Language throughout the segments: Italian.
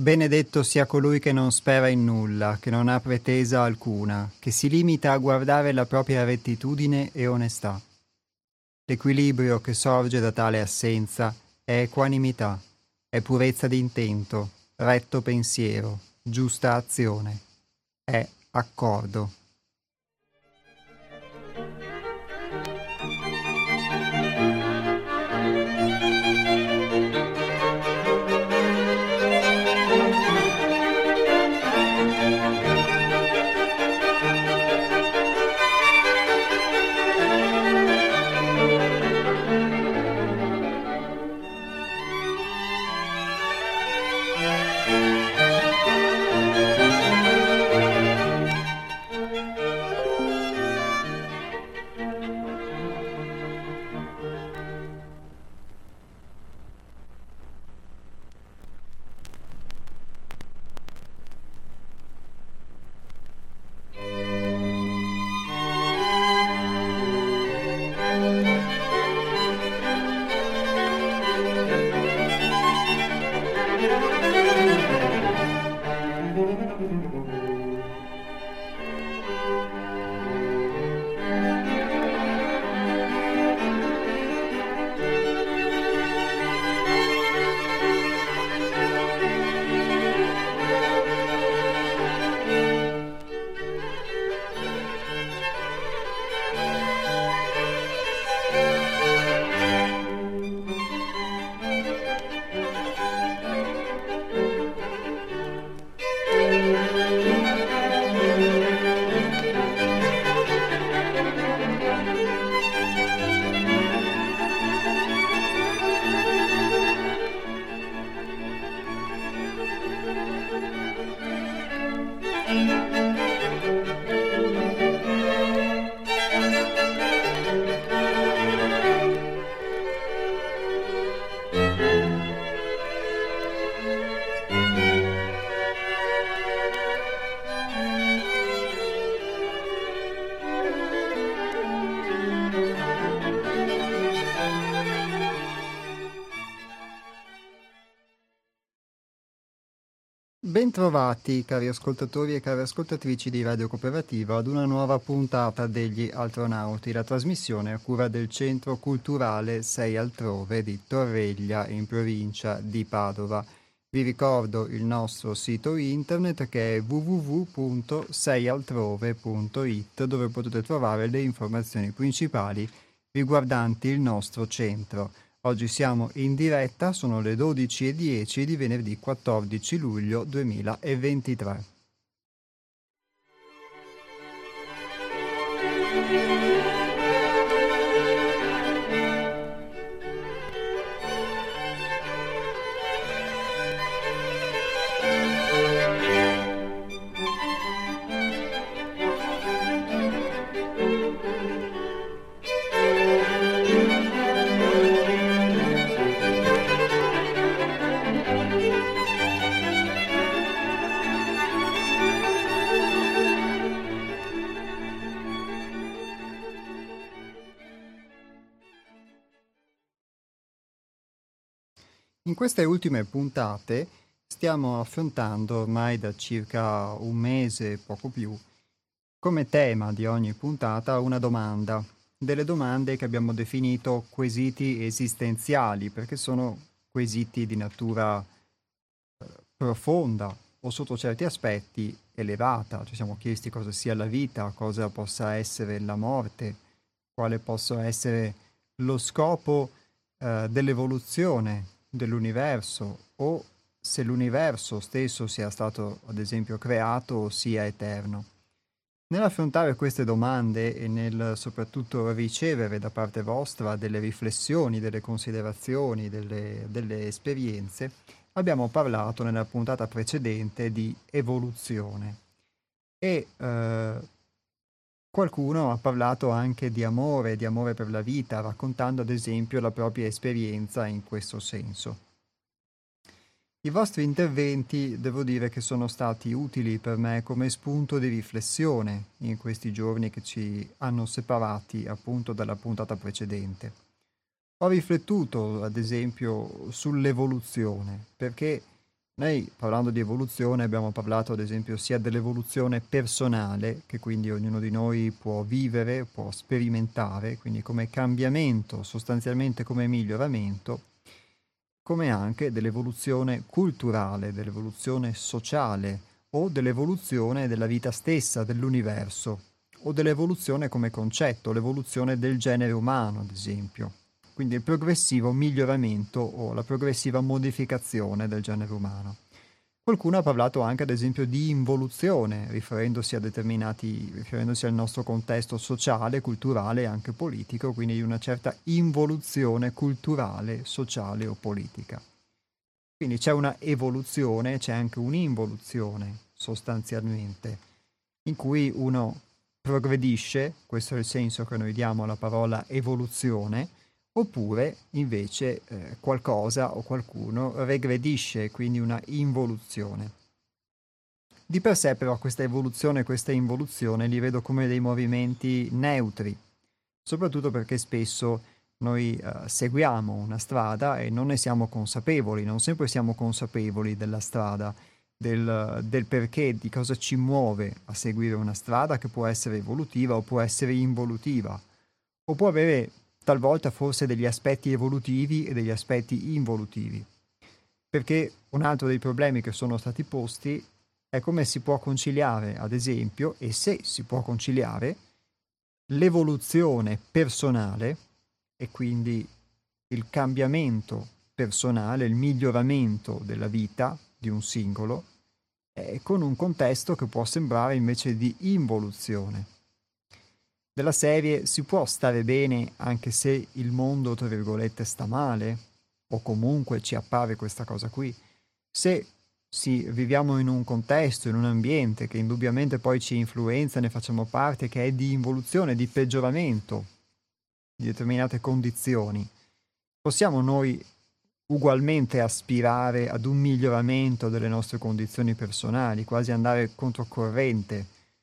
Benedetto sia colui che non spera in nulla, che non ha pretesa alcuna, che si limita a guardare la propria rettitudine e onestà. L'equilibrio che sorge da tale assenza è equanimità, è purezza di intento, retto pensiero, giusta azione, è accordo. Bentrovati cari ascoltatori e cari ascoltatrici di Radio Cooperativa ad una nuova puntata degli Altronauti, la trasmissione a cura del Centro Culturale Sei Altrove di Torreglia in provincia di Padova. Vi ricordo il nostro sito internet che è www.seialtrove.it, dove potete trovare le informazioni principali riguardanti il nostro centro. Oggi siamo in diretta, sono le 12:10 di venerdì 14 luglio 2023. In queste ultime puntate stiamo affrontando ormai da circa un mese, poco più, come tema di ogni puntata una domanda. Delle domande che abbiamo definito quesiti esistenziali, perché sono quesiti di natura profonda o sotto certi aspetti elevata. Ci siamo chiesti cosa sia la vita, cosa possa essere la morte, quale possa essere lo scopo dell'evoluzione dell'universo, o se l'universo stesso sia stato ad esempio creato o sia eterno. Nell'affrontare queste domande e nel soprattutto ricevere da parte vostra delle riflessioni, delle considerazioni, delle esperienze, abbiamo parlato nella puntata precedente di evoluzione e qualcuno ha parlato anche di amore per la vita, raccontando ad esempio la propria esperienza in questo senso. I vostri interventi devo dire che sono stati utili per me come spunto di riflessione in questi giorni che ci hanno separati appunto dalla puntata precedente. Ho riflettuto ad esempio sull'evoluzione, perché Noi, parlando di evoluzione, abbiamo parlato ad esempio sia dell'evoluzione personale, che quindi ognuno di noi può vivere, può sperimentare, quindi come cambiamento, sostanzialmente come miglioramento, come anche dell'evoluzione culturale, dell'evoluzione sociale o dell'evoluzione della vita stessa, dell'universo, o dell'evoluzione come concetto, l'evoluzione del genere umano, ad esempio. Quindi il progressivo miglioramento o la progressiva modificazione del genere umano. Qualcuno ha parlato anche, ad esempio, di involuzione, riferendosi al nostro contesto sociale, culturale e anche politico, quindi di una certa involuzione culturale, sociale o politica. Quindi c'è una evoluzione, c'è anche un'involuzione, sostanzialmente, in cui uno progredisce, questo è il senso che noi diamo alla parola evoluzione, oppure invece qualcosa o qualcuno regredisce, quindi una involuzione. Di per sé però questa evoluzione e questa involuzione li vedo come dei movimenti neutri, soprattutto perché spesso noi seguiamo una strada e non ne siamo consapevoli, non sempre siamo consapevoli della strada, del perché, di cosa ci muove a seguire una strada che può essere evolutiva o può essere involutiva, o può avere talvolta forse degli aspetti evolutivi e degli aspetti involutivi. Perché un altro dei problemi che sono stati posti è come si può conciliare, ad esempio, e se si può conciliare, l'evoluzione personale e quindi il cambiamento personale, il miglioramento della vita di un singolo, con un contesto che può sembrare invece di involuzione. Della serie si può stare bene anche se il mondo, tra virgolette, sta male, o comunque ci appare questa cosa qui. Se viviamo in un contesto, in un ambiente che indubbiamente poi ci influenza, ne facciamo parte, che è di involuzione, di peggioramento di determinate condizioni, possiamo noi ugualmente aspirare ad un miglioramento delle nostre condizioni personali, quasi andare controcorrente.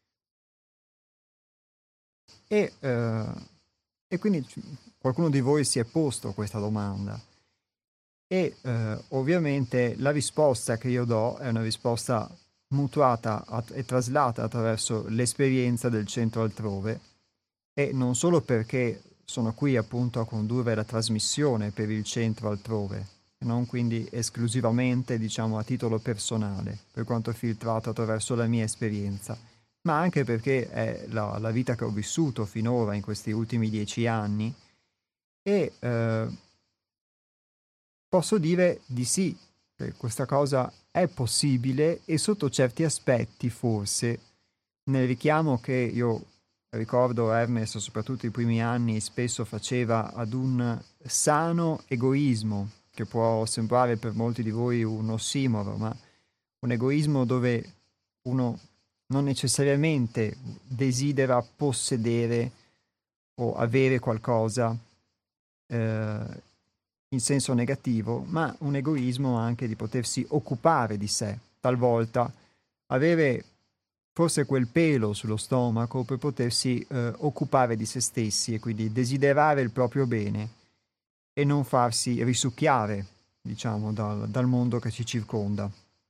E quindi qualcuno di voi si è posto questa domanda. E ovviamente la risposta che io do è una risposta mutuata e traslata attraverso l'esperienza del centro altrove, e non solo perché sono qui appunto a condurre la trasmissione per il centro altrove, e non quindi esclusivamente, diciamo, a titolo personale, per quanto filtrato attraverso la mia esperienza, ma anche perché è la vita che ho vissuto finora in questi ultimi 10 anni, e posso dire di sì, che questa cosa è possibile e sotto certi aspetti forse, nel richiamo che io ricordo Hermes, soprattutto i primi anni, spesso faceva ad un sano egoismo, che può sembrare per molti di voi un ossimoro, ma un egoismo dove uno non necessariamente desidera possedere o avere qualcosa in senso negativo, ma un egoismo anche di potersi occupare di sé, talvolta avere forse quel pelo sullo stomaco per potersi occupare di se stessi e quindi desiderare il proprio bene e non farsi risucchiare, diciamo, dal mondo che ci circonda.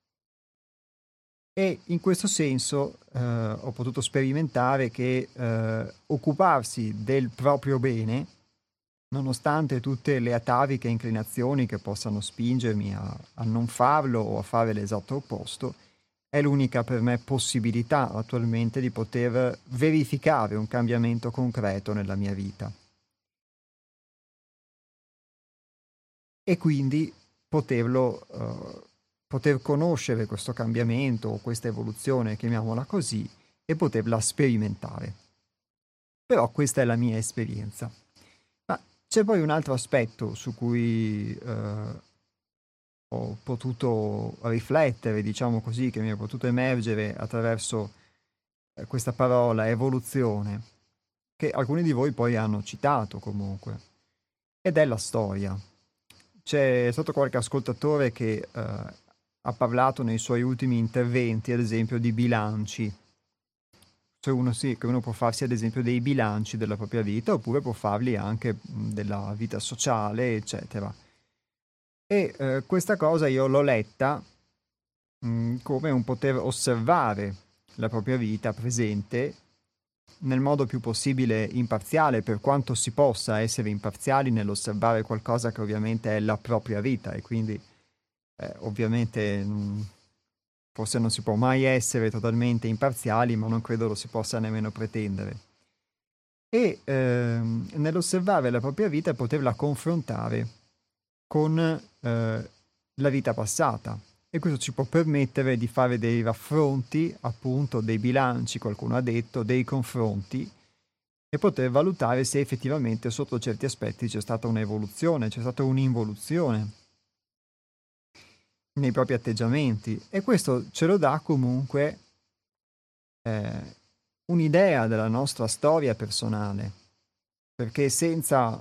E in questo senso ho potuto sperimentare che occuparsi del proprio bene, nonostante tutte le ataviche inclinazioni che possano spingermi a non farlo o a fare l'esatto opposto, è l'unica per me possibilità attualmente di poter verificare un cambiamento concreto nella mia vita. E quindi poter conoscere questo cambiamento o questa evoluzione, chiamiamola così, e poterla sperimentare. Però questa è la mia esperienza. Ma c'è poi un altro aspetto su cui ho potuto riflettere, diciamo così, che mi è potuto emergere attraverso questa parola evoluzione, che alcuni di voi poi hanno citato comunque, ed è la storia. C'è stato qualche ascoltatore che ha parlato nei suoi ultimi interventi, ad esempio, di bilanci. Cioè che uno può farsi ad esempio dei bilanci della propria vita, oppure può farli anche della vita sociale, eccetera. E questa cosa io l'ho letta come un poter osservare la propria vita presente nel modo più possibile imparziale, per quanto si possa essere imparziali nell'osservare qualcosa che ovviamente è la propria vita, e quindi ovviamente forse non si può mai essere totalmente imparziali, ma non credo lo si possa nemmeno pretendere. E nell'osservare la propria vita poterla confrontare con la vita passata, e questo ci può permettere di fare dei raffronti, appunto dei bilanci, qualcuno ha detto, dei confronti, e poter valutare se effettivamente sotto certi aspetti c'è stata un'evoluzione, c'è stata un'involuzione nei propri atteggiamenti, e questo ce lo dà comunque un'idea della nostra storia personale, perché senza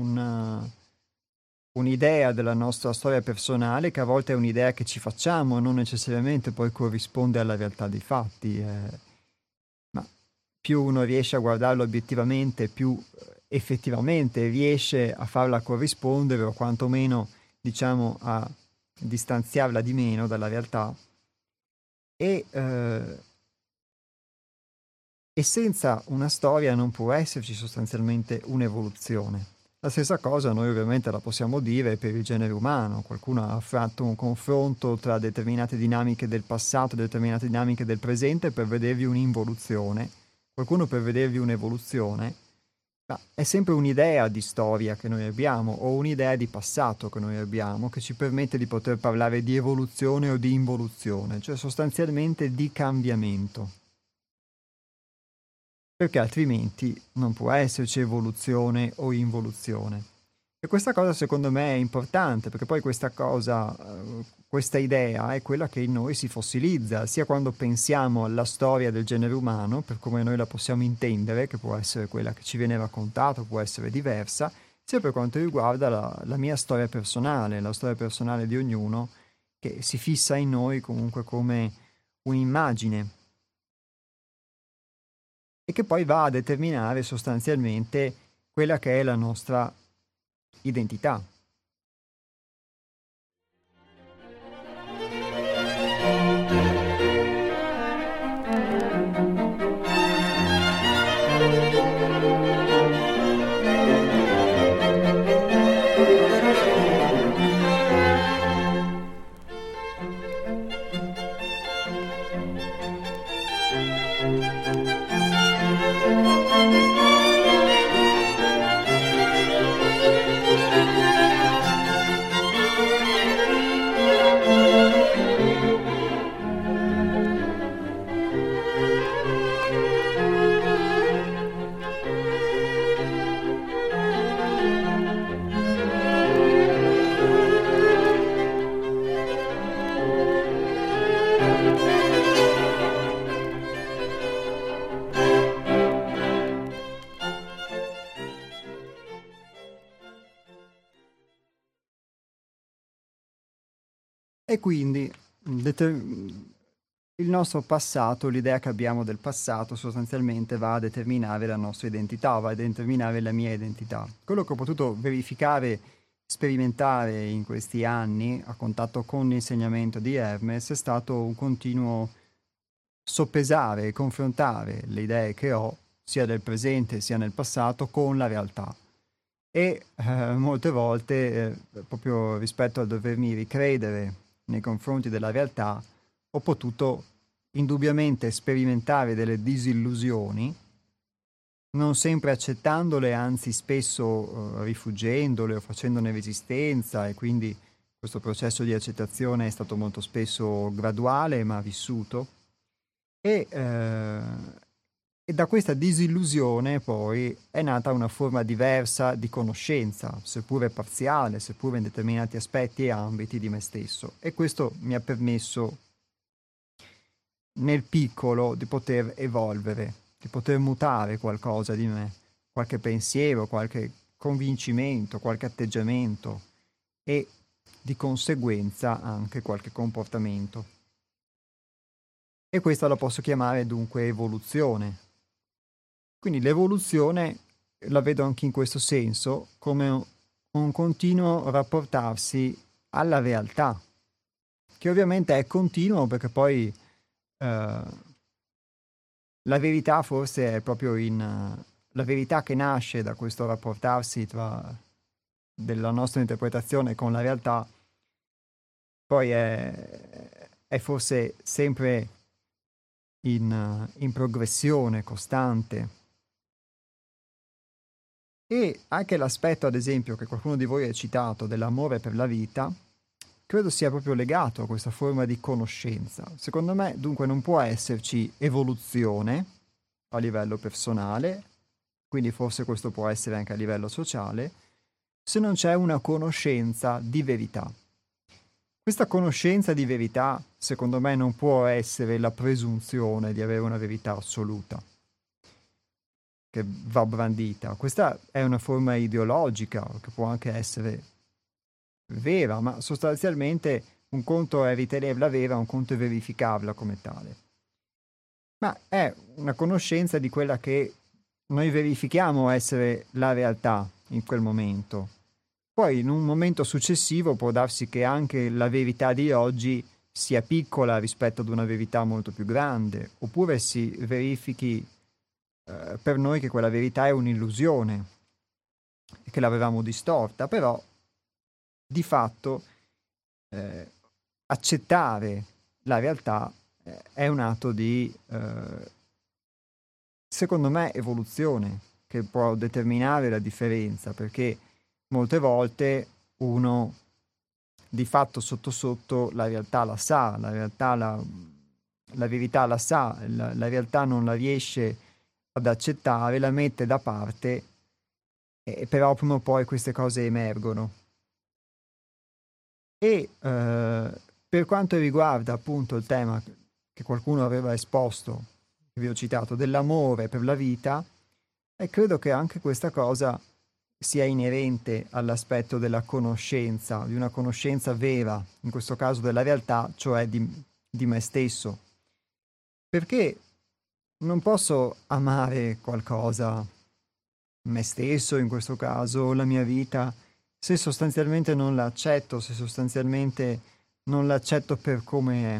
un'idea della nostra storia personale, che a volte è un'idea che ci facciamo, non necessariamente poi corrisponde alla realtà dei fatti, ma più uno riesce a guardarlo obiettivamente, più effettivamente riesce a farla corrispondere, o quantomeno, diciamo, a distanziarla di meno dalla realtà, e senza una storia non può esserci sostanzialmente un'evoluzione. La stessa cosa noi ovviamente la possiamo dire per il genere umano. Qualcuno ha fatto un confronto tra determinate dinamiche del passato e determinate dinamiche del presente per vedervi un'involuzione, qualcuno per vedervi un'evoluzione, ma è sempre un'idea di storia che noi abbiamo, o un'idea di passato che noi abbiamo, che ci permette di poter parlare di evoluzione o di involuzione, cioè sostanzialmente di cambiamento. Perché altrimenti non può esserci evoluzione o involuzione. E questa cosa secondo me è importante, perché poi questa cosa, questa idea è quella che in noi si fossilizza, sia quando pensiamo alla storia del genere umano, per come noi la possiamo intendere, che può essere quella che ci viene raccontata, può essere diversa, sia per quanto riguarda la mia storia personale, la storia personale di ognuno, che si fissa in noi comunque come un'immagine, e che poi va a determinare sostanzialmente quella che è la nostra identità. E quindi il nostro passato, l'idea che abbiamo del passato sostanzialmente va a determinare la nostra identità, va a determinare la mia identità. Quello che ho potuto verificare, sperimentare in questi anni a contatto con l'insegnamento di Hermes è stato un continuo soppesare e confrontare le idee che ho sia del presente sia nel passato con la realtà. E molte volte, proprio rispetto al dovermi ricredere nei confronti della realtà, ho potuto indubbiamente sperimentare delle disillusioni, non sempre accettandole, anzi spesso rifuggendole o facendone resistenza, e quindi questo processo di accettazione è stato molto spesso graduale ma vissuto. E da questa disillusione poi è nata una forma diversa di conoscenza, seppure parziale, seppure in determinati aspetti e ambiti di me stesso. E questo mi ha permesso nel piccolo di poter evolvere, di poter mutare qualcosa di me, qualche pensiero, qualche convincimento, qualche atteggiamento, e di conseguenza anche qualche comportamento. E questa la posso chiamare dunque evoluzione. Quindi l'evoluzione la vedo anche in questo senso come un continuo rapportarsi alla realtà che ovviamente è continuo perché poi la verità forse è proprio la verità che nasce da questo rapportarsi della nostra interpretazione con la realtà, poi è forse sempre in progressione costante. E anche l'aspetto, ad esempio, che qualcuno di voi ha citato dell'amore per la vita, credo sia proprio legato a questa forma di conoscenza. Secondo me, dunque, non può esserci evoluzione a livello personale, quindi forse questo può essere anche a livello sociale, se non c'è una conoscenza di verità. Questa conoscenza di verità, secondo me, non può essere la presunzione di avere una verità assoluta che va brandita. Questa è una forma ideologica che può anche essere vera, ma sostanzialmente un conto è ritenerla vera, un conto è verificarla come tale. Ma è una conoscenza di quella che noi verifichiamo essere la realtà in quel momento. Poi in un momento successivo può darsi che anche la verità di oggi sia piccola rispetto ad una verità molto più grande, oppure si verifichi per noi che quella verità è un'illusione e che l'avevamo distorta, però di fatto accettare la realtà è un atto di, secondo me, evoluzione che può determinare la differenza, perché molte volte uno di fatto sotto sotto la realtà la sa, la verità la sa, la realtà non la riesce ad accettare, la mette da parte, però prima o poi queste cose emergono. E per quanto riguarda appunto il tema che qualcuno aveva esposto, che vi ho citato, dell'amore per la vita, credo che anche questa cosa sia inerente all'aspetto della conoscenza, di una conoscenza vera, in questo caso della realtà, cioè di me stesso. Perché non posso amare qualcosa, me stesso in questo caso, la mia vita, se sostanzialmente non la accetto, se sostanzialmente non l'accetto per come è.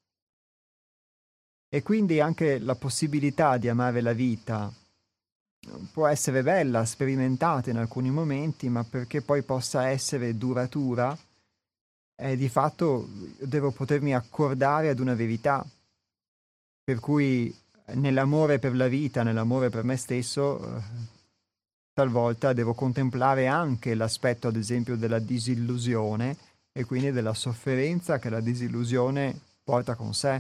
E quindi anche la possibilità di amare la vita può essere bella, sperimentata in alcuni momenti, ma perché poi possa essere duratura, di fatto devo potermi accordare ad una verità. Per cui nell'amore per la vita, nell'amore per me stesso, talvolta devo contemplare anche l'aspetto, ad esempio, della disillusione e quindi della sofferenza che la disillusione porta con sé.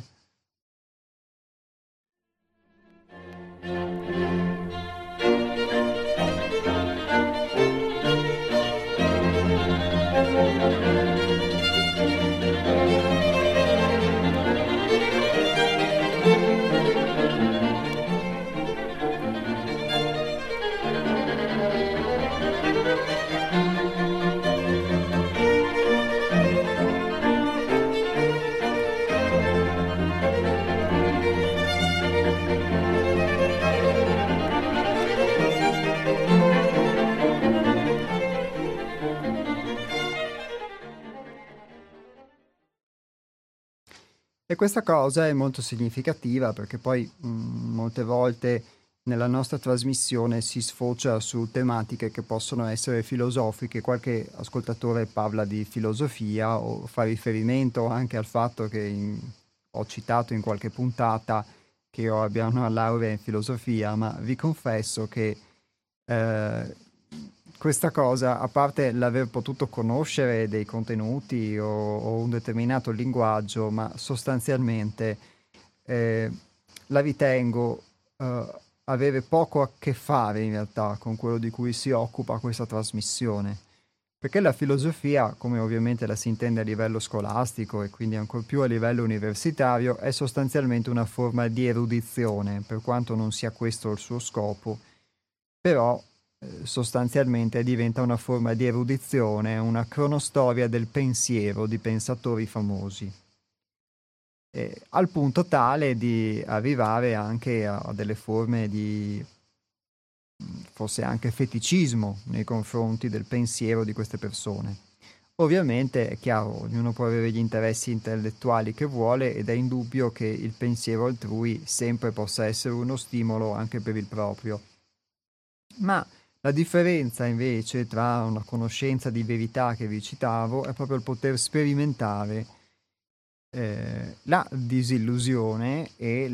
E questa cosa è molto significativa perché poi molte volte nella nostra trasmissione si sfocia su tematiche che possono essere filosofiche. Qualche ascoltatore parla di filosofia o fa riferimento anche al fatto che ho citato in qualche puntata che io abbia una laurea in filosofia, ma vi confesso che questa cosa, a parte l'aver potuto conoscere dei contenuti o un determinato linguaggio, ma sostanzialmente la ritengo avere poco a che fare in realtà con quello di cui si occupa questa trasmissione. Perché la filosofia, come ovviamente la si intende a livello scolastico e quindi ancor più a livello universitario, è sostanzialmente una forma di erudizione, per quanto non sia questo il suo scopo, però sostanzialmente diventa una forma di erudizione, una cronostoria del pensiero di pensatori famosi, al punto tale di arrivare anche a delle forme di forse anche feticismo nei confronti del pensiero di queste persone. Ovviamente è chiaro, ognuno può avere gli interessi intellettuali che vuole ed è indubbio che il pensiero altrui sempre possa essere uno stimolo anche per il proprio. Ma la differenza invece tra una conoscenza di verità che vi citavo è proprio il poter sperimentare la disillusione e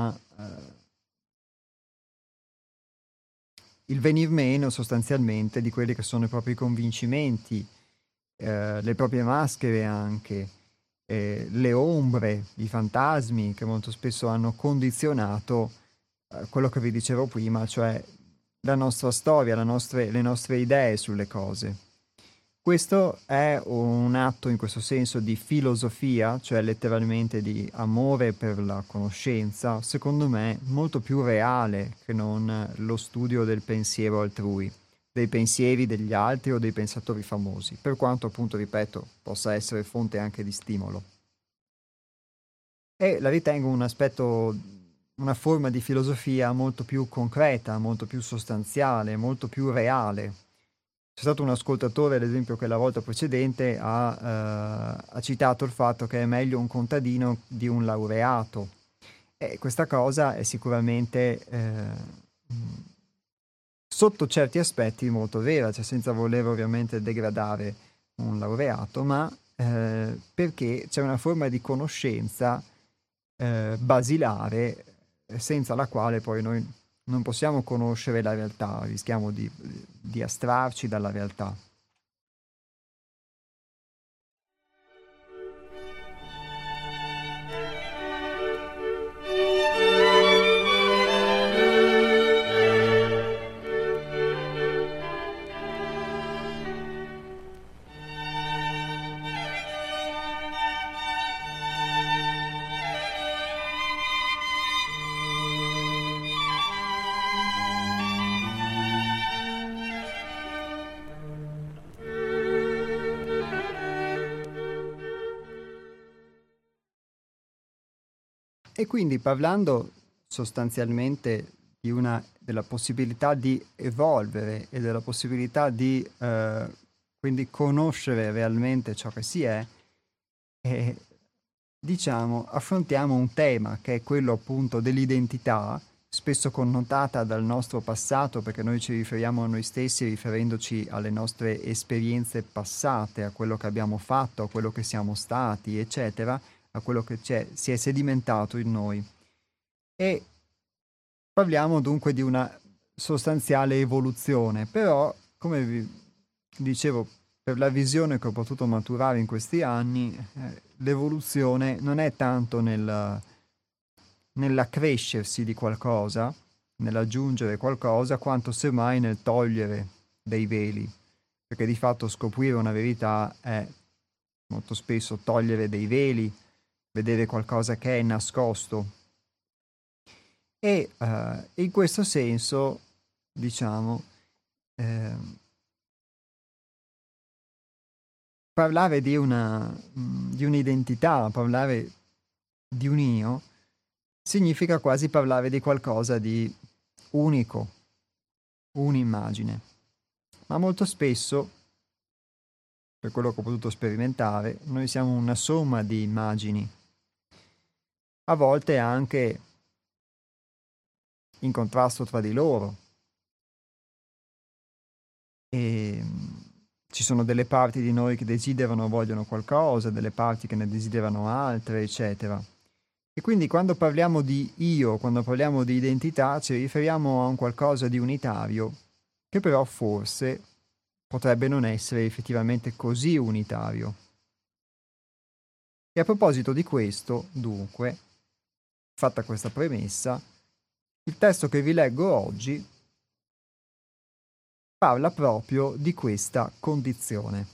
il venir meno sostanzialmente di quelli che sono i propri convincimenti, le proprie maschere anche, le ombre, i fantasmi che molto spesso hanno condizionato quello che vi dicevo prima, cioè la nostra storia, le nostre idee sulle cose. Questo è un atto in questo senso di filosofia, cioè letteralmente di amore per la conoscenza, secondo me molto più reale che non lo studio del pensiero altrui, dei pensieri degli altri o dei pensatori famosi, per quanto appunto, ripeto, possa essere fonte anche di stimolo. E la ritengo un aspetto, una forma di filosofia molto più concreta, molto più sostanziale, molto più reale. C'è stato un ascoltatore, ad esempio, che la volta precedente ha citato il fatto che è meglio un contadino di un laureato. E questa cosa è sicuramente, sotto certi aspetti, molto vera, cioè senza voler ovviamente degradare un laureato, ma perché c'è una forma di conoscenza basilare senza la quale poi noi non possiamo conoscere la realtà, rischiamo di astrarci dalla realtà. E quindi parlando sostanzialmente della possibilità di evolvere e della possibilità di quindi conoscere realmente ciò che si è, eh, diciamo, affrontiamo un tema che è quello appunto dell'identità, spesso connotata dal nostro passato, perché noi ci riferiamo a noi stessi riferendoci alle nostre esperienze passate, a quello che abbiamo fatto, a quello che siamo stati, eccetera, a quello che si è sedimentato in noi. E parliamo dunque di una sostanziale evoluzione, però, come vi dicevo, per la visione che ho potuto maturare in questi anni, l'evoluzione non è tanto nell'accrescersi di qualcosa, nell'aggiungere qualcosa, quanto semmai nel togliere dei veli, perché di fatto scoprire una verità è molto spesso togliere dei veli, vedere qualcosa che è nascosto. E in questo senso, diciamo, parlare di un'identità, parlare di un io, significa quasi parlare di qualcosa di unico, un'immagine. Ma molto spesso, per quello che ho potuto sperimentare, noi siamo una somma di immagini, a volte anche in contrasto tra di loro. E ci sono delle parti di noi che desiderano o vogliono qualcosa, delle parti che ne desiderano altre, eccetera. E quindi quando parliamo di io, quando parliamo di identità, ci riferiamo a un qualcosa di unitario, che però forse potrebbe non essere effettivamente così unitario. E a proposito di questo, dunque, fatta questa premessa, il testo che vi leggo oggi parla proprio di questa condizione.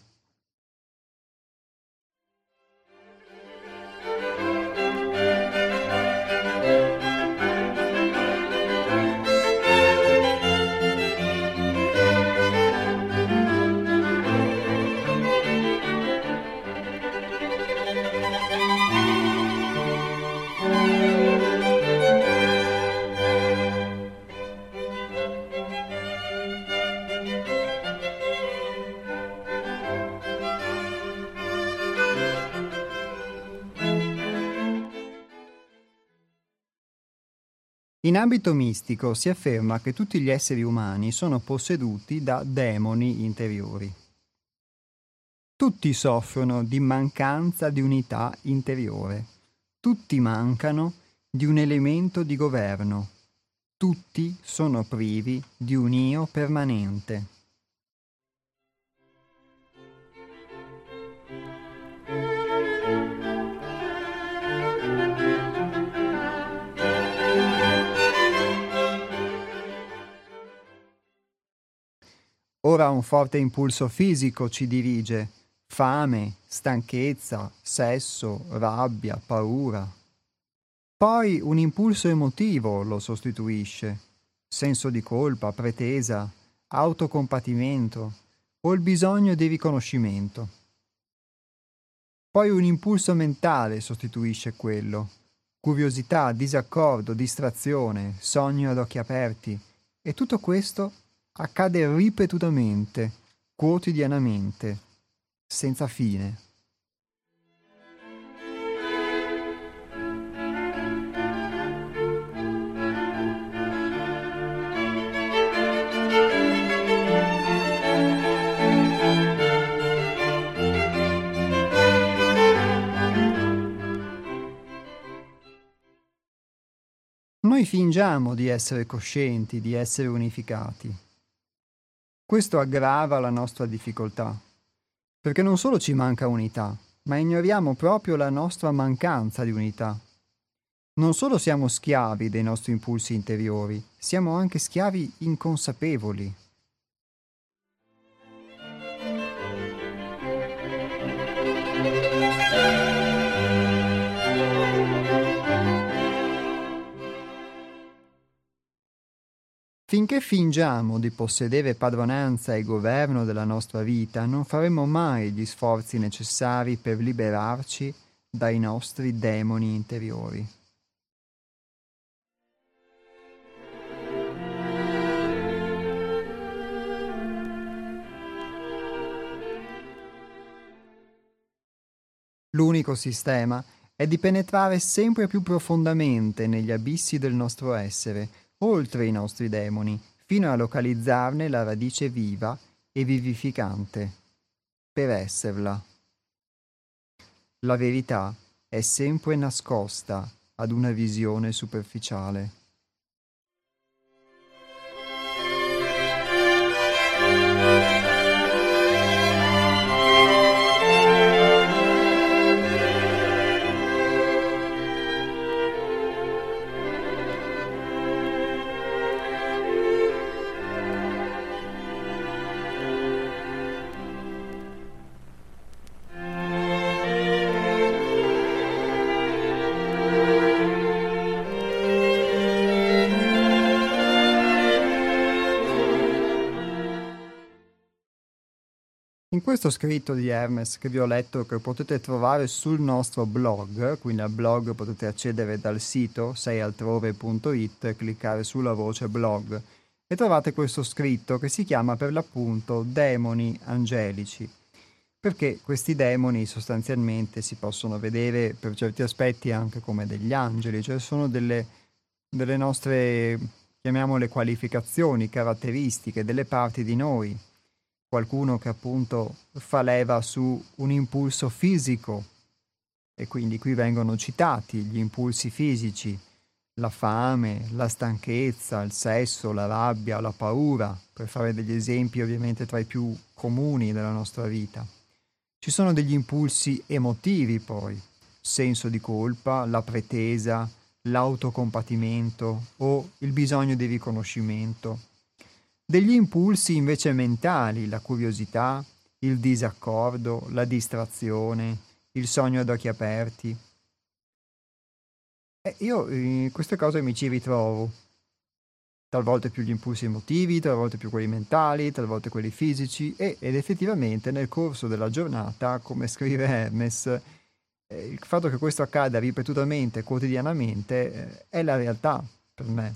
In ambito mistico si afferma che tutti gli esseri umani sono posseduti da demoni interiori. Tutti soffrono di mancanza di unità interiore. Tutti mancano di un elemento di governo. Tutti sono privi di un io permanente. Ora un forte impulso fisico ci dirige, fame, stanchezza, sesso, rabbia, paura. Poi un impulso emotivo lo sostituisce, senso di colpa, pretesa, autocompatimento o il bisogno di riconoscimento. Poi un impulso mentale sostituisce quello, curiosità, disaccordo, distrazione, sogno ad occhi aperti, e tutto questo accade ripetutamente, quotidianamente, senza fine. Noi fingiamo di essere coscienti, di essere unificati. Questo aggrava la nostra difficoltà, perché non solo ci manca unità, ma ignoriamo proprio la nostra mancanza di unità. Non solo siamo schiavi dei nostri impulsi interiori, siamo anche schiavi inconsapevoli. Finché fingiamo di possedere padronanza e governo della nostra vita, non faremo mai gli sforzi necessari per liberarci dai nostri demoni interiori. L'unico sistema è di penetrare sempre più profondamente negli abissi del nostro essere, oltre i nostri demoni, fino a localizzarne la radice viva e vivificante, per esserla. La verità è sempre nascosta ad una visione superficiale. In questo scritto di Hermes che vi ho letto, che potete trovare sul nostro blog, quindi al blog potete accedere dal sito seialtrove.it, cliccare sulla voce blog e trovate questo scritto che si chiama per l'appunto Demoni Angelici, perché questi demoni sostanzialmente si possono vedere per certi aspetti anche come degli angeli, cioè sono delle nostre, chiamiamole, qualificazioni, caratteristiche, delle parti di noi. Qualcuno che appunto fa leva su un impulso fisico, e quindi qui vengono citati gli impulsi fisici, la fame, la stanchezza, il sesso, la rabbia, la paura, per fare degli esempi ovviamente tra i più comuni della nostra vita. Ci sono degli impulsi emotivi poi, senso di colpa, la pretesa, l'autocompatimento o il bisogno di riconoscimento. Degli impulsi invece mentali, la curiosità, il disaccordo, la distrazione, il sogno ad occhi aperti. E io in queste cose mi ci ritrovo, talvolta più gli impulsi emotivi, talvolta più quelli mentali, talvolta quelli fisici ed effettivamente nel corso della giornata, come scrive Hermes, il fatto che questo accada ripetutamente, quotidianamente, è la realtà per me.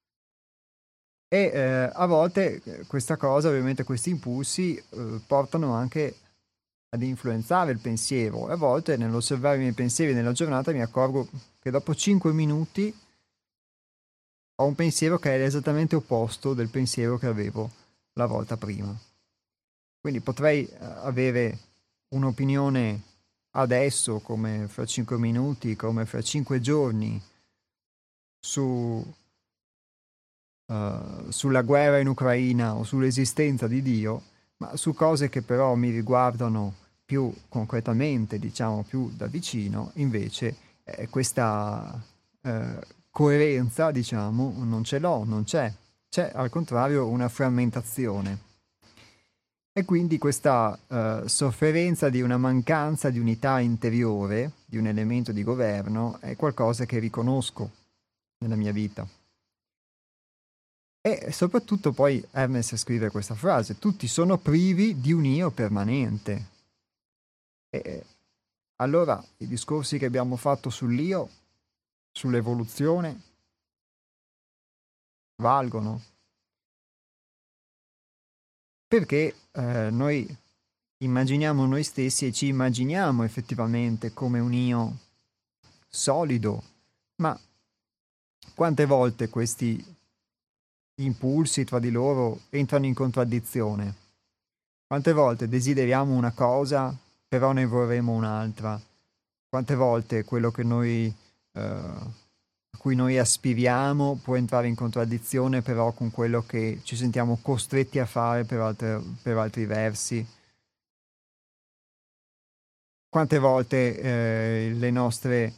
E a volte questa cosa, ovviamente questi impulsi, portano anche ad influenzare il pensiero. E a volte nell'osservare i miei pensieri nella giornata mi accorgo che dopo 5 minuti ho un pensiero che è esattamente opposto del pensiero che avevo la volta prima. Quindi potrei avere un'opinione adesso, come fra 5 minuti, come fra 5 giorni, sulla guerra in Ucraina o sull'esistenza di Dio, ma su cose che però mi riguardano più concretamente, diciamo più da vicino, invece questa coerenza, diciamo, non ce l'ho, non c'è. C'è al contrario una frammentazione. E quindi questa sofferenza di una mancanza di unità interiore, di un elemento di governo, è qualcosa che riconosco nella mia vita. E soprattutto poi Hermes scrive questa frase: tutti sono privi di un io permanente. E allora i discorsi che abbiamo fatto sull'io, sull'evoluzione, valgono. Perché noi immaginiamo noi stessi e ci immaginiamo effettivamente come un io solido, ma quante volte questi impulsi tra di loro entrano in contraddizione? Quante volte desideriamo una cosa, però ne vorremmo un'altra? Quante volte quello che noi, a cui noi aspiriamo può entrare in contraddizione però con quello che ci sentiamo costretti a fare per altri versi? Quante volte le nostre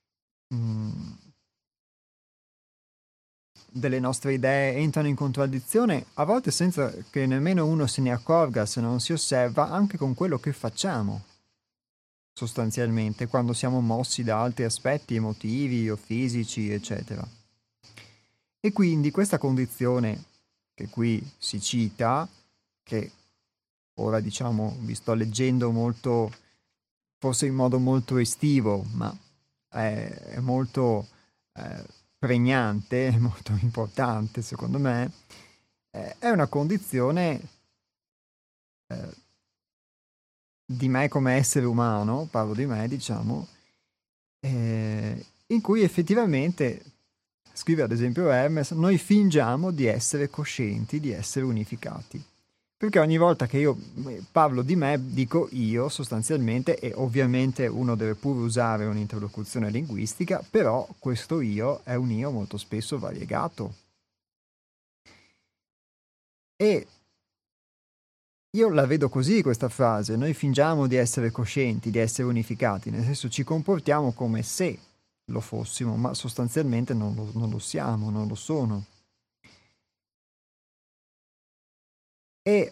delle nostre idee entrano in contraddizione, a volte senza che nemmeno uno se ne accorga, se non si osserva, anche con quello che facciamo, sostanzialmente, quando siamo mossi da altri aspetti emotivi o fisici, eccetera. E quindi questa condizione che qui si cita, che ora diciamo vi sto leggendo molto, forse in modo molto estivo, ma è molto pregnante, è molto importante secondo me, è una condizione di me come essere umano, parlo di me diciamo, in cui effettivamente, scrive ad esempio Hermes, noi fingiamo di essere coscienti, di essere unificati. Perché ogni volta che io parlo di me, dico io sostanzialmente, e ovviamente uno deve pure usare un'interlocuzione linguistica, però questo io è un io molto spesso variegato. E io la vedo così questa frase, noi fingiamo di essere coscienti, di essere unificati, nel senso ci comportiamo come se lo fossimo, ma sostanzialmente non lo siamo, non lo sono. E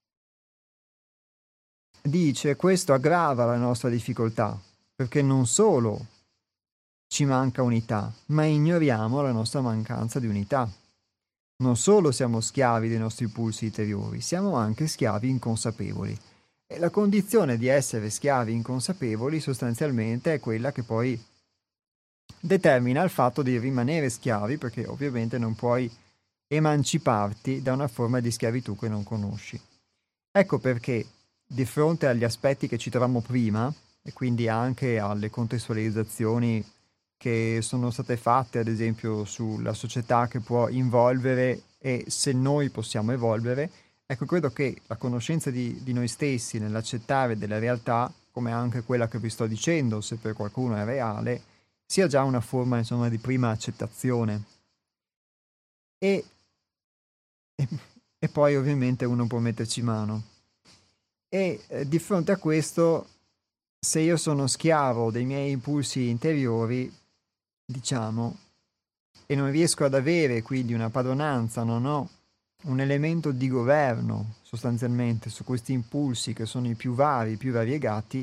dice questo aggrava la nostra difficoltà, perché non solo ci manca unità, ma ignoriamo la nostra mancanza di unità. Non solo siamo schiavi dei nostri impulsi interiori, siamo anche schiavi inconsapevoli. E la condizione di essere schiavi inconsapevoli sostanzialmente è quella che poi determina il fatto di rimanere schiavi, perché ovviamente non puoi emanciparti da una forma di schiavitù che non conosci. Ecco perché di fronte agli aspetti che citavamo prima, e quindi anche alle contestualizzazioni che sono state fatte, ad esempio, sulla società che può involvere e se noi possiamo evolvere, ecco, credo che la conoscenza di noi stessi nell'accettare delle realtà, come anche quella che vi sto dicendo, se per qualcuno è reale, sia già una forma, insomma, di prima accettazione. E, e poi ovviamente uno può metterci mano. E di fronte a questo, se io sono schiavo dei miei impulsi interiori, diciamo, e non riesco ad avere quindi una padronanza, non ho un elemento di governo sostanzialmente su questi impulsi che sono i più vari, i più variegati,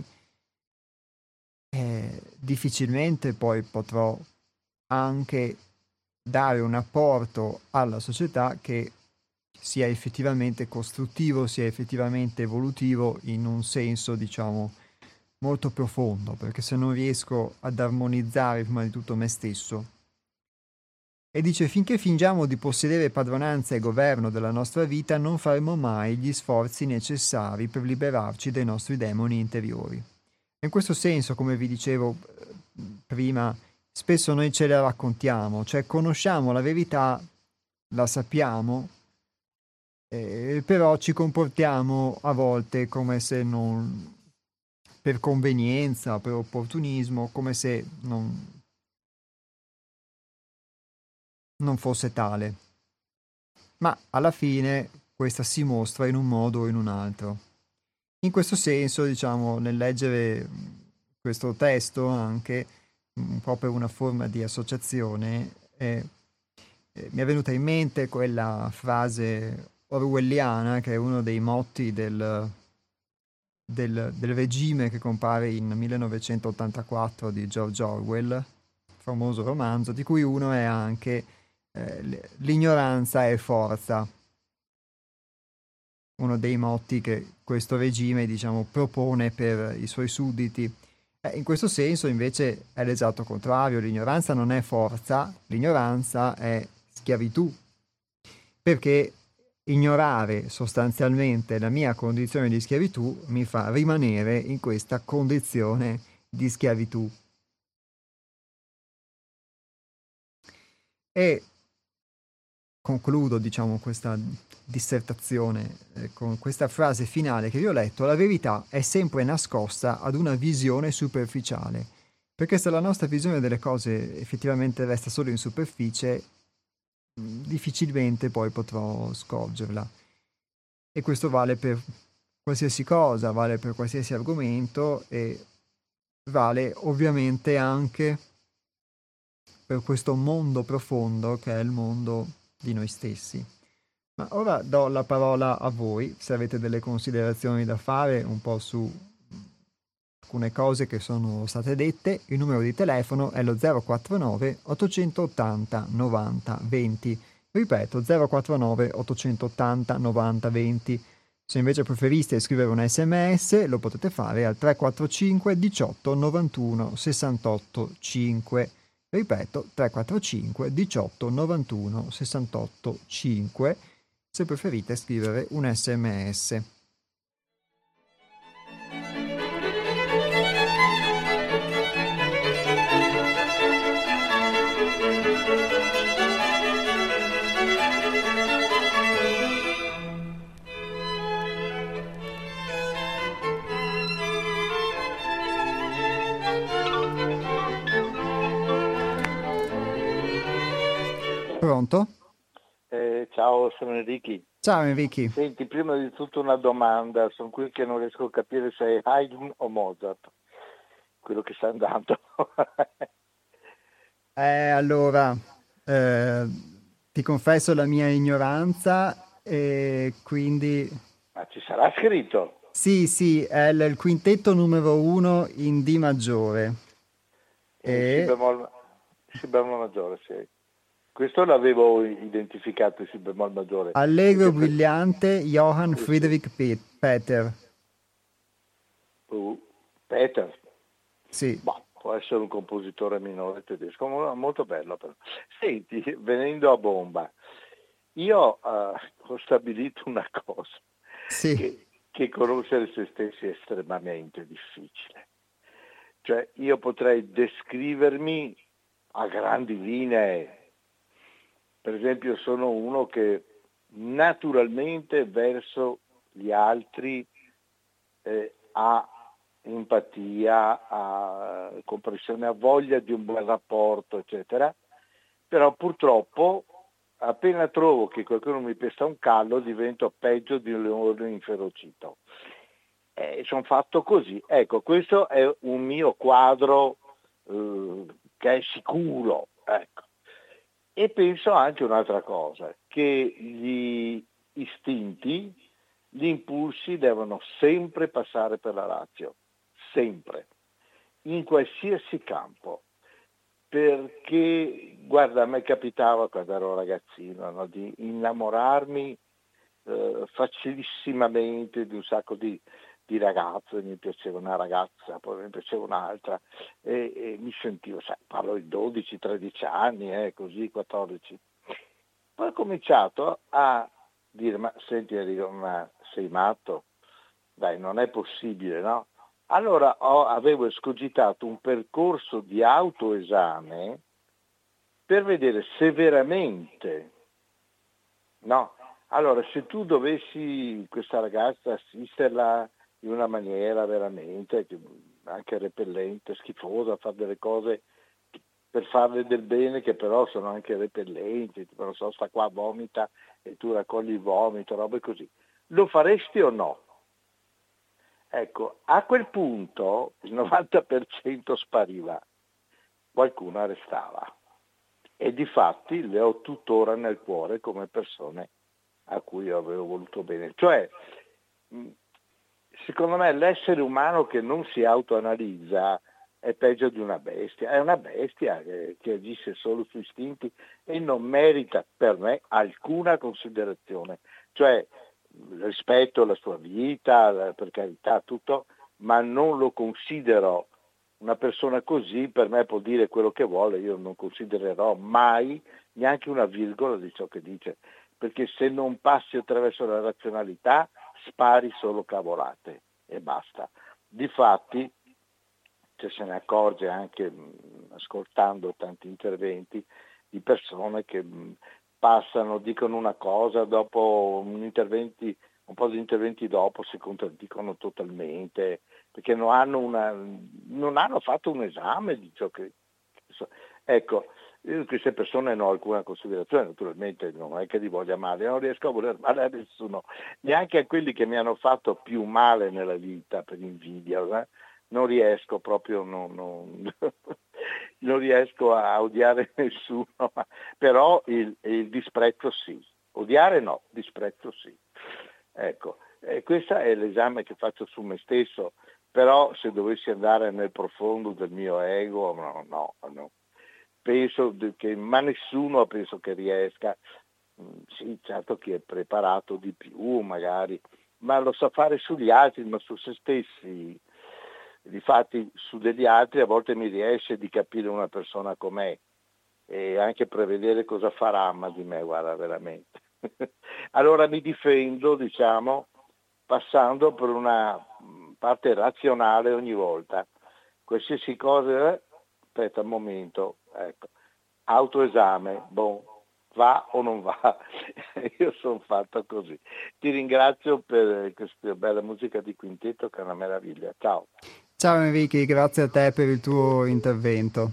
difficilmente poi potrò anche dare un apporto alla società che sia effettivamente costruttivo, sia effettivamente evolutivo in un senso, diciamo, molto profondo, perché se non riesco ad armonizzare prima di tutto me stesso. E dice, finché fingiamo di possedere padronanza e governo della nostra vita, non faremo mai gli sforzi necessari per liberarci dai nostri demoni interiori. In questo senso, come vi dicevo prima, spesso noi ce la raccontiamo, cioè conosciamo la verità, la sappiamo, però ci comportiamo a volte come se non, per convenienza, per opportunismo, come se non fosse tale. Ma alla fine questa si mostra in un modo o in un altro. In questo senso, diciamo, nel leggere questo testo anche, un po' per una forma di associazione, mi è venuta in mente quella frase orwelliana che è uno dei motti del regime che compare in 1984 di George Orwell, famoso romanzo, di cui uno è anche l'ignoranza è forza, uno dei motti che questo regime, diciamo, propone per i suoi sudditi. In questo senso invece è l'esatto contrario, l'ignoranza non è forza, l'ignoranza è schiavitù, perché ignorare sostanzialmente la mia condizione di schiavitù mi fa rimanere in questa condizione di schiavitù. E concludo, diciamo, questa dissertazione con questa frase finale che vi ho letto: la verità è sempre nascosta ad una visione superficiale, perché se la nostra visione delle cose effettivamente resta solo in superficie, difficilmente poi potrò scorgerla. E questo vale per qualsiasi cosa, vale per qualsiasi argomento e vale ovviamente anche per questo mondo profondo che è il mondo di noi stessi. Ma ora do la parola a voi, se avete delle considerazioni da fare un po' su alcune cose che sono state dette. Il numero di telefono è lo 049 880 90 20. Ripeto, 049 880 90 20. Se invece preferiste scrivere un sms, lo potete fare al 345 18 91 68 5. Ripeto, 345 18 91 68 5 se preferite scrivere un sms. Pronto? Ciao, sono Enrico. Ciao Enrico. Senti, prima di tutto una domanda, sono qui che non riesco a capire se è Haydn o Mozart, quello che sta andando. Allora, ti confesso la mia ignoranza e quindi... Ma ci sarà scritto? Sì, è il quintetto numero 1 in D maggiore. Si bemolle maggiore, sì. Questo l'avevo identificato, il si bemolle maggiore. Allegro brillante Johann Sì, sì. Friedrich Peter. Peter. Sì. Boh, può essere un compositore minore tedesco, molto bello però. Senti, venendo a bomba, io ho stabilito una cosa, Sì. che conoscere se stessi è estremamente difficile. Cioè io potrei descrivermi a grandi linee. Per esempio sono uno che naturalmente verso gli altri ha empatia, ha comprensione, ha voglia di un buon rapporto, eccetera, però purtroppo appena trovo che qualcuno mi pesta un callo divento peggio di un leone inferocito. Sono fatto così. Ecco, questo è un mio quadro che è sicuro. Ecco. E penso anche un'altra cosa, che gli istinti, gli impulsi devono sempre passare per la razio, sempre, in qualsiasi campo. Perché, guarda, a me capitava quando ero ragazzino, no, di innamorarmi facilissimamente di un sacco di ragazze, mi piaceva una ragazza, poi mi piaceva un'altra e mi sentivo, sai, parlo di 12-13 anni, così 14. Poi ho cominciato a dire, ma senti Enrico, ma sei matto? Dai, non è possibile, no? Allora avevo escogitato un percorso di autoesame per vedere se veramente, no? Allora, se tu dovessi questa ragazza assisterla in una maniera veramente anche repellente, schifosa, fare delle cose per farle del bene che però sono anche repellenti, tipo non so, sta qua vomita e tu raccogli il vomito, robe così. Lo faresti o no? Ecco, a quel punto il 90% spariva, qualcuno restava. E difatti le ho tuttora nel cuore come persone a cui avevo voluto bene. Cioè, secondo me l'essere umano che non si autoanalizza è peggio di una bestia, è una bestia che agisce solo su istinti e non merita per me alcuna considerazione. Cioè, rispetto la sua vita, per carità, tutto, ma non lo considero una persona così, per me può dire quello che vuole, io non considererò mai neanche una virgola di ciò che dice, perché se non passi attraverso la razionalità spari solo cavolate e basta. Difatti, se ne accorge anche ascoltando tanti interventi di persone che passano, dicono una cosa, dopo un po' di interventi dopo si contraddicono totalmente, perché non hanno fatto un esame di ciò che... Ecco, io di queste persone non ho alcuna considerazione, naturalmente non è che li voglia male, non riesco a voler male a nessuno, neanche a quelli che mi hanno fatto più male nella vita per invidia, non riesco proprio, non riesco a odiare nessuno, però il disprezzo sì, odiare no, disprezzo sì. Ecco, questo è l'esame che faccio su me stesso, però se dovessi andare nel profondo del mio ego, no. Penso che, ma nessuno penso che riesca, sì, certo chi è preparato di più magari, ma lo sa fare sugli altri, ma su se stessi. Difatti su degli altri a volte mi riesce di capire una persona com'è e anche prevedere cosa farà, ma di me, guarda, veramente. Allora mi difendo, diciamo, passando per una parte razionale ogni volta. Qualsiasi cosa, aspetta un momento, ecco, autoesame, va o non va? Io sono fatto così. Ti ringrazio per questa bella musica di quintetto che è una meraviglia. Ciao. Ciao Enrico, grazie a te per il tuo intervento.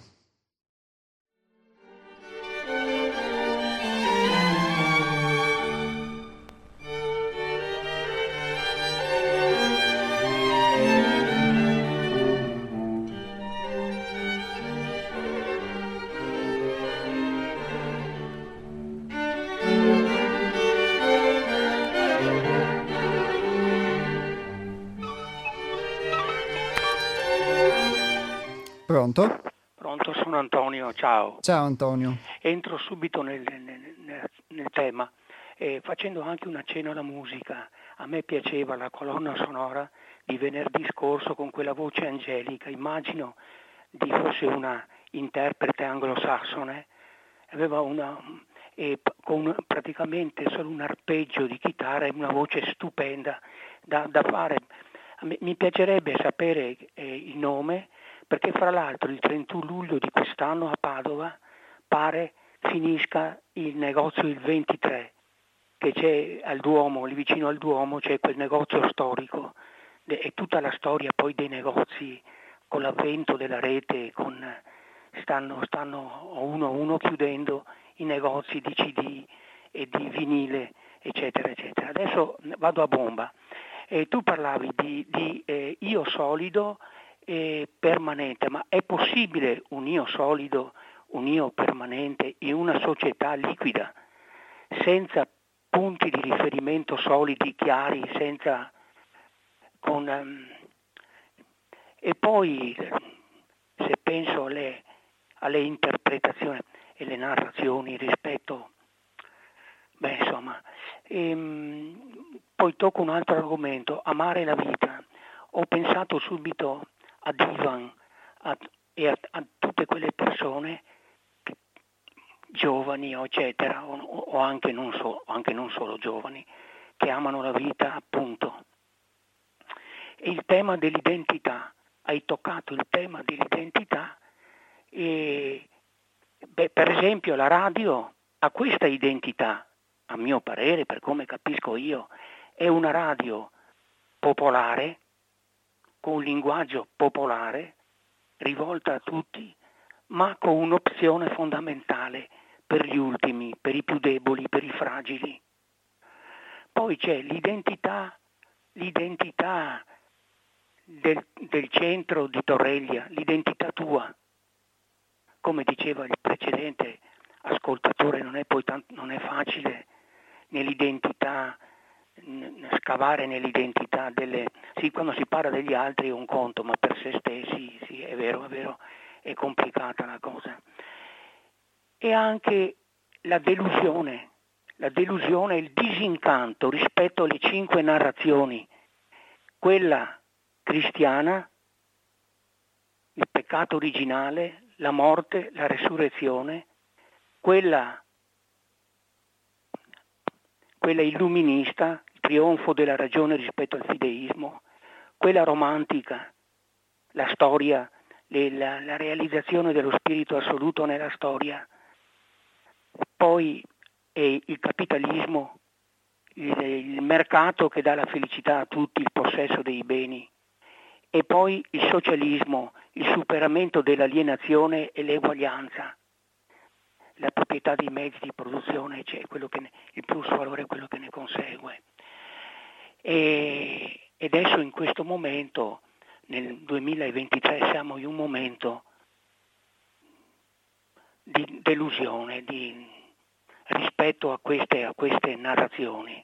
Pronto? Pronto, sono Antonio, ciao. Ciao Antonio. Entro subito nel tema, facendo anche un accenno alla musica. A me piaceva la colonna sonora di venerdì scorso con quella voce angelica, immagino di fosse una interprete anglosassone, aveva con praticamente solo un arpeggio di chitarra e una voce stupenda da fare. Mi piacerebbe sapere il nome, perché fra l'altro il 31 luglio di quest'anno a Padova pare finisca il negozio il 23, che c'è al Duomo, lì vicino al Duomo c'è quel negozio storico e tutta la storia poi dei negozi con l'avvento della rete, stanno uno a uno chiudendo i negozi di CD e di vinile, eccetera, eccetera. Adesso vado a bomba. Tu parlavi di io solido permanente, ma è possibile un io solido, un io permanente in una società liquida, senza punti di riferimento solidi, chiari, e poi se penso alle interpretazioni e le narrazioni rispetto, poi tocco un altro argomento, amare la vita. Ho pensato subito ad Ivan e a tutte quelle persone giovani eccetera, o anche non solo giovani, che amano la vita appunto. è il tema dell'identità. Hai toccato il tema dell'identità e per esempio la radio ha questa identità, a mio parere, per come capisco io, è una radio popolare, con un linguaggio popolare, rivolta a tutti, ma con un'opzione fondamentale per gli ultimi, per i più deboli, per i fragili. Poi c'è l'identità del centro di Torreglia, l'identità tua. Come diceva il precedente ascoltatore, non è facile nell'identità, scavare nell'identità sì, quando si parla degli altri è un conto, ma per se stessi, sì, è vero, è complicata la cosa. E anche la delusione, il disincanto rispetto alle 5 narrazioni, quella cristiana, il peccato originale, la morte, la resurrezione, quella illuminista, il trionfo della ragione rispetto al fideismo, quella romantica, la storia, la realizzazione dello spirito assoluto nella storia, poi il capitalismo, il mercato che dà la felicità a tutti, il possesso dei beni, e poi il socialismo, il superamento dell'alienazione e l'eguaglianza, la proprietà dei mezzi di produzione, cioè il plus valore è quello che ne consegue. E adesso in questo momento, nel 2023, siamo in un momento di delusione rispetto a queste narrazioni.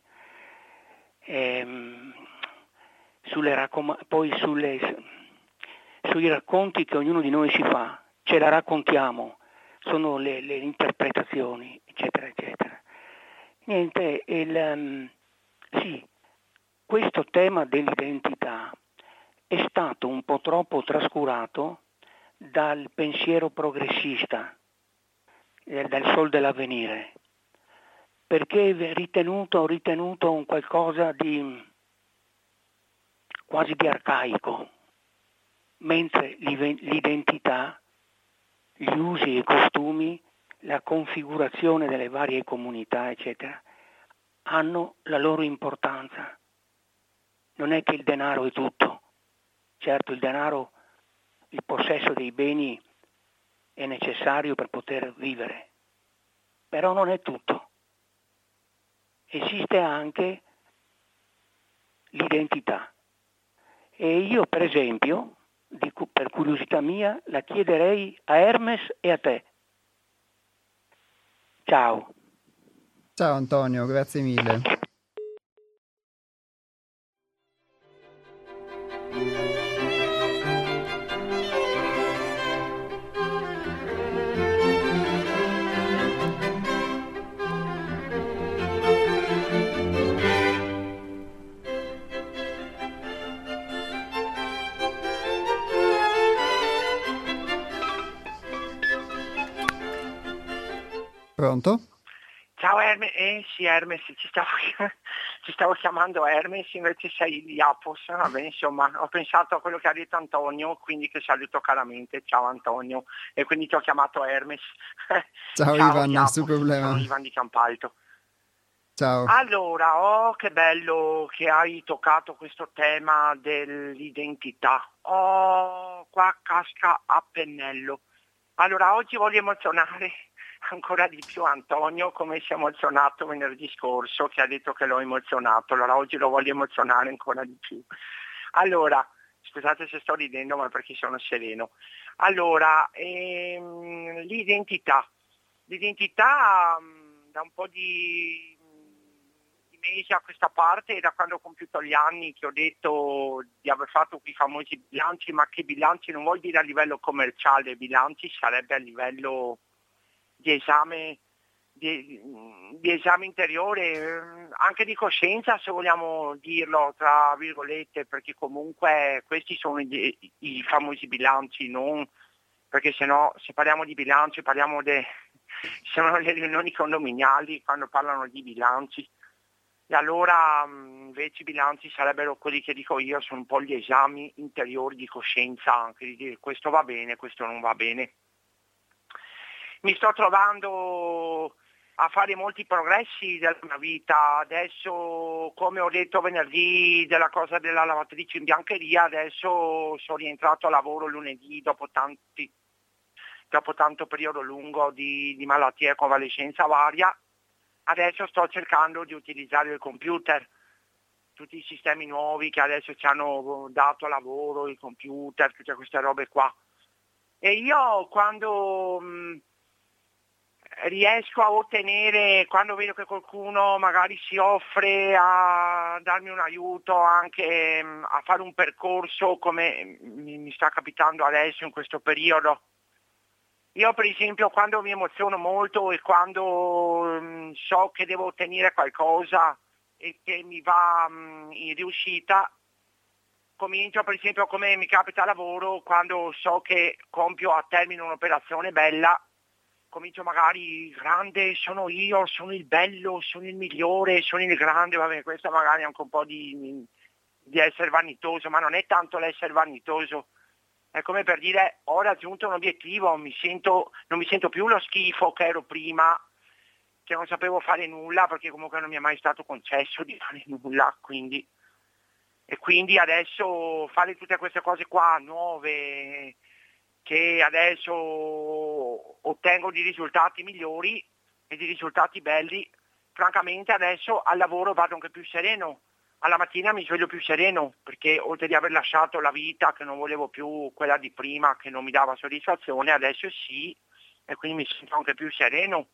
Poi sui racconti che ognuno di noi si fa, ce la raccontiamo, sono le interpretazioni, eccetera, eccetera. Niente, sì, questo tema dell'identità è stato un po' troppo trascurato dal pensiero progressista, dal Sol dell'Avvenire, perché è ritenuto un qualcosa di quasi di arcaico, mentre l'identità, gli usi e i costumi, la configurazione delle varie comunità, eccetera, hanno la loro importanza. Non è che il denaro è tutto. Certo, il denaro, il possesso dei beni è necessario per poter vivere, però non è tutto. Esiste anche l'identità. E io, per esempio, per curiosità mia, la chiederei a Hermes e a te. Ciao. Ciao Antonio, grazie mille. Pronto? Ciao Hermes, sì Hermes, ci stavo chiamando Hermes, invece sei di Apos, vabbè insomma ho pensato a quello che ha detto Antonio, quindi che saluto caramente, ciao Antonio, e quindi ti ho chiamato Hermes. Ciao Ivan, nessun problema. Sono Ivan di Campalto. Ciao. Allora, che bello che hai toccato questo tema dell'identità, qua casca a pennello. Allora oggi voglio emozionare ancora di più Antonio, come si è emozionato venerdì scorso, che ha detto che l'ho emozionato, allora oggi lo voglio emozionare ancora di più. Allora, scusate se sto ridendo, ma perché sono sereno. Allora, l'identità da un po' di mesi a questa parte, da quando ho compiuto gli anni che ho detto di aver fatto quei famosi bilanci, ma che bilanci non vuol dire a livello commerciale, bilanci sarebbe a livello di esame interiore, anche di coscienza, se vogliamo dirlo tra virgolette, perché comunque questi sono i famosi bilanci, non perché sennò se parliamo di bilanci parliamo sono le riunioni condominiali quando parlano di bilanci. E allora invece i bilanci sarebbero quelli che dico io, sono un po' gli esami interiori di coscienza, anche di dire questo va bene, questo non va bene. Mi sto trovando a fare molti progressi della mia vita. Adesso, come ho detto venerdì, della cosa della lavatrice in biancheria, adesso sono rientrato a lavoro lunedì dopo tanto periodo lungo di malattia e convalescenza varia. Adesso sto cercando di utilizzare il computer, tutti i sistemi nuovi che adesso ci hanno dato lavoro, il computer, tutte queste robe qua. E io quando riesco a ottenere, quando vedo che qualcuno magari si offre a darmi un aiuto, anche a fare un percorso come mi sta capitando adesso in questo periodo. Io per esempio quando mi emoziono molto e quando so che devo ottenere qualcosa e che mi va in riuscita, comincio per esempio, come mi capita a lavoro, quando so che compio a termine un'operazione bella, comincio magari grande, sono io, sono il bello, sono il migliore, sono il grande, vabbè, questo magari è anche un po' di essere vanitoso, ma non è tanto l'essere vanitoso. È come per dire ho raggiunto un obiettivo, non mi sento più lo schifo che ero prima, che non sapevo fare nulla, perché comunque non mi è mai stato concesso di fare nulla, quindi adesso fare tutte queste cose qua nuove, che adesso ottengo di risultati migliori e di risultati belli, francamente adesso al lavoro vado anche più sereno. Alla mattina mi sveglio più sereno, perché oltre di aver lasciato la vita che non volevo più, quella di prima che non mi dava soddisfazione, adesso sì, e quindi mi sento anche più sereno.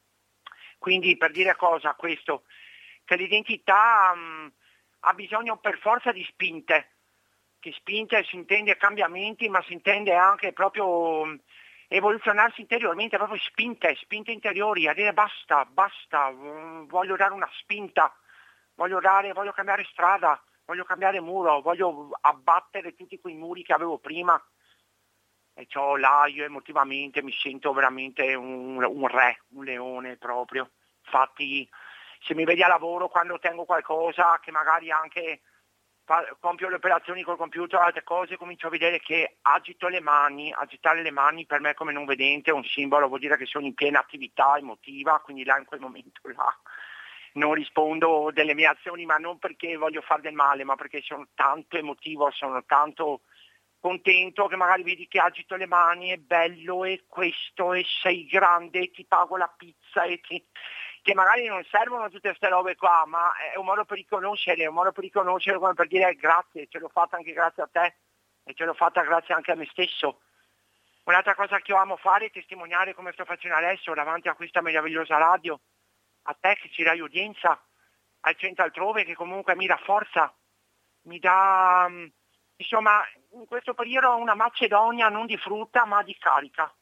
Quindi per dire cosa questo? Che l'identità ha bisogno per forza di spinte, che spinte si intende cambiamenti, ma si intende anche proprio evoluzionarsi interiormente, proprio spinte interiori, a dire basta, voglio dare una spinta. Voglio cambiare strada, voglio cambiare muro, voglio abbattere tutti quei muri che avevo prima. E io emotivamente mi sento veramente un re, un leone proprio. Infatti se mi vedi a lavoro, quando ottengo qualcosa, che magari anche compio le operazioni col computer, altre cose, comincio a vedere che agitare le mani per me come non vedente è un simbolo, vuol dire che sono in piena attività emotiva, quindi là in quel momento là non rispondo delle mie azioni, ma non perché voglio fare del male, ma perché sono tanto emotivo, sono tanto contento, che magari vedi che agito le mani, è bello, e questo, e sei grande, e ti pago la pizza, che magari non servono tutte queste robe qua, ma è un modo per riconoscere, come per dire grazie, ce l'ho fatta anche grazie a te, e ce l'ho fatta grazie anche a me stesso. Un'altra cosa che io amo fare è testimoniare, come sto facendo adesso, davanti a questa meravigliosa radio, a te che ci dai udienza, al centro altrove, che comunque mi dà forza, mi dà, insomma, in questo periodo ho una macedonia non di frutta ma di carica.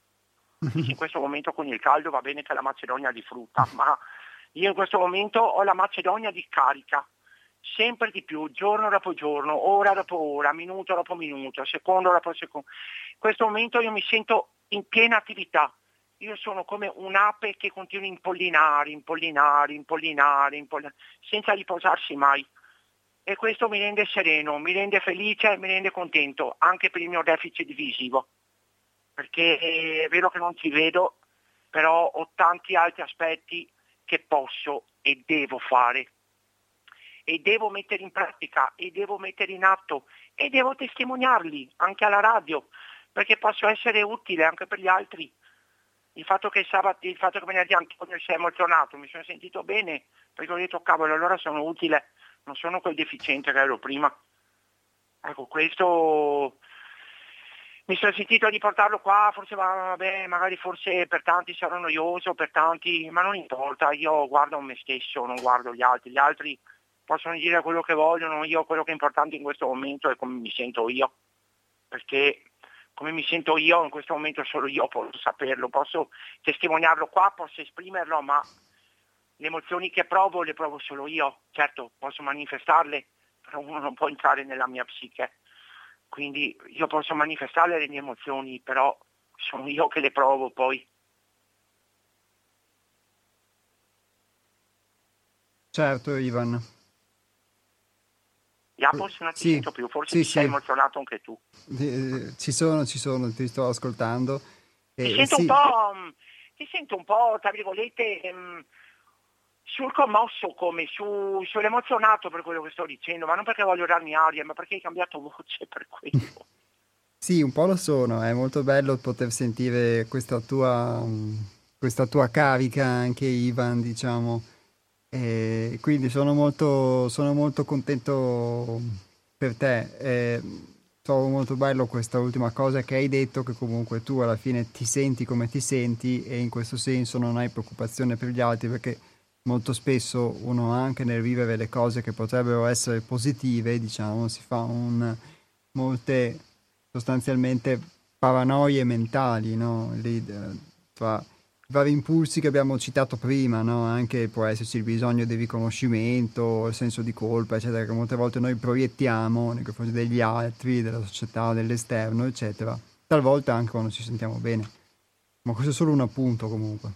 In questo momento con il caldo va bene che la macedonia di frutta, ma io in questo momento ho la macedonia di carica, sempre di più, giorno dopo giorno, ora dopo ora, minuto dopo minuto, secondo dopo secondo. In questo momento io mi sento in piena attività. Io sono come un'ape che continua a impollinare, senza riposarsi mai. E questo mi rende sereno, mi rende felice, mi rende contento, anche per il mio deficit visivo. Perché è vero che non ci vedo, però ho tanti altri aspetti che posso e devo fare. E devo mettere in pratica, e devo mettere in atto, e devo testimoniarli anche alla radio, perché posso essere utile anche per gli altri. Il fatto che venerdì Antonio si è emozionato, mi sono sentito bene, perché ho detto cavolo, allora sono utile, non sono quel deficiente che ero prima. Ecco, questo mi sono sentito di portarlo qua, magari forse per tanti sarà noioso, per tanti, ma non importa, io guardo me stesso, non guardo gli altri possono dire quello che vogliono, io quello che è importante in questo momento è come mi sento io, perché come mi sento io in questo momento solo io posso saperlo, posso testimoniarlo qua, posso esprimerlo, ma le emozioni che provo le provo solo io. Certo, posso manifestarle, però uno non può entrare nella mia psiche, quindi io posso manifestare le mie emozioni, però sono io che le provo poi. Certo, Ivan. Japos, non ti Sì, sento più, forse sì, ti sei sì. emozionato anche tu. Ci sono, ti sto ascoltando. Ti sento un Sì, po', tra virgolette, sul commosso, come sull'emozionato per quello che sto dicendo, ma non perché voglio darmi aria, ma perché hai cambiato voce per quello. sì, un po' lo sono, è molto bello poter sentire questa tua carica anche Ivan, diciamo, e quindi sono molto contento per te. Trovo molto bello questa ultima cosa che hai detto, che comunque tu alla fine ti senti come ti senti e in questo senso non hai preoccupazione per gli altri, perché molto spesso uno anche nel vivere le cose che potrebbero essere positive, diciamo, si fa molte sostanzialmente paranoie mentali, no? Tra i vari impulsi che abbiamo citato prima, no? Anche può esserci il bisogno di riconoscimento, il senso di colpa, eccetera, che molte volte noi proiettiamo nei confronti degli altri, della società, dell'esterno, eccetera. Talvolta anche quando ci sentiamo bene. Ma questo è solo un appunto comunque.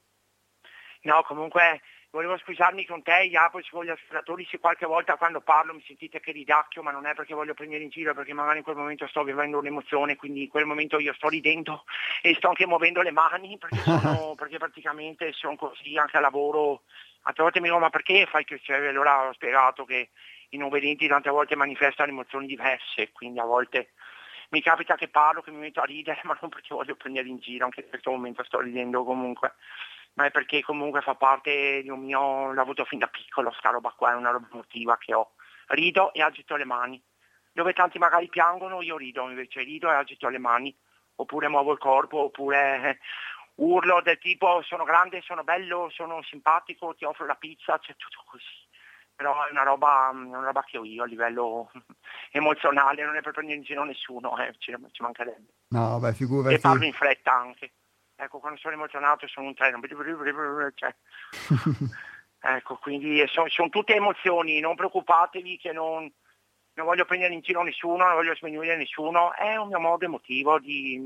No, comunque volevo scusarmi con te, Jacopo, con gli ascoltatori, se qualche volta quando parlo mi sentite che ridacchio, ma non è perché voglio prendere in giro, perché magari in quel momento sto vivendo un'emozione, quindi in quel momento io sto ridendo e sto anche muovendo le mani, perché praticamente sono così anche a lavoro. Altre volte mi dicono, ma perché fai che c'è? Allora ho spiegato che i non vedenti tante volte manifestano emozioni diverse, quindi a volte mi capita che parlo, che mi metto a ridere, ma non perché voglio prendere in giro, anche in questo momento sto ridendo comunque, ma è perché comunque fa parte di un mio, l'ho avuto fin da piccolo, sta roba qua è una roba emotiva che ho. Rido e agito le mani. Dove tanti magari piangono, io rido, invece rido e agito le mani, oppure muovo il corpo, oppure urlo del tipo sono grande, sono bello, sono simpatico, ti offro la pizza, c'è tutto così. Però è una roba che ho io a livello emozionale, non è per prendere in giro nessuno, ci mancherebbe. No, beh, E figurati. parlo in fretta anche. Ecco, quando sono emozionato sono un treno. Cioè, ecco, quindi sono tutte emozioni, non preoccupatevi che non voglio prendere in giro nessuno, non voglio sminuire nessuno, è un mio modo emotivo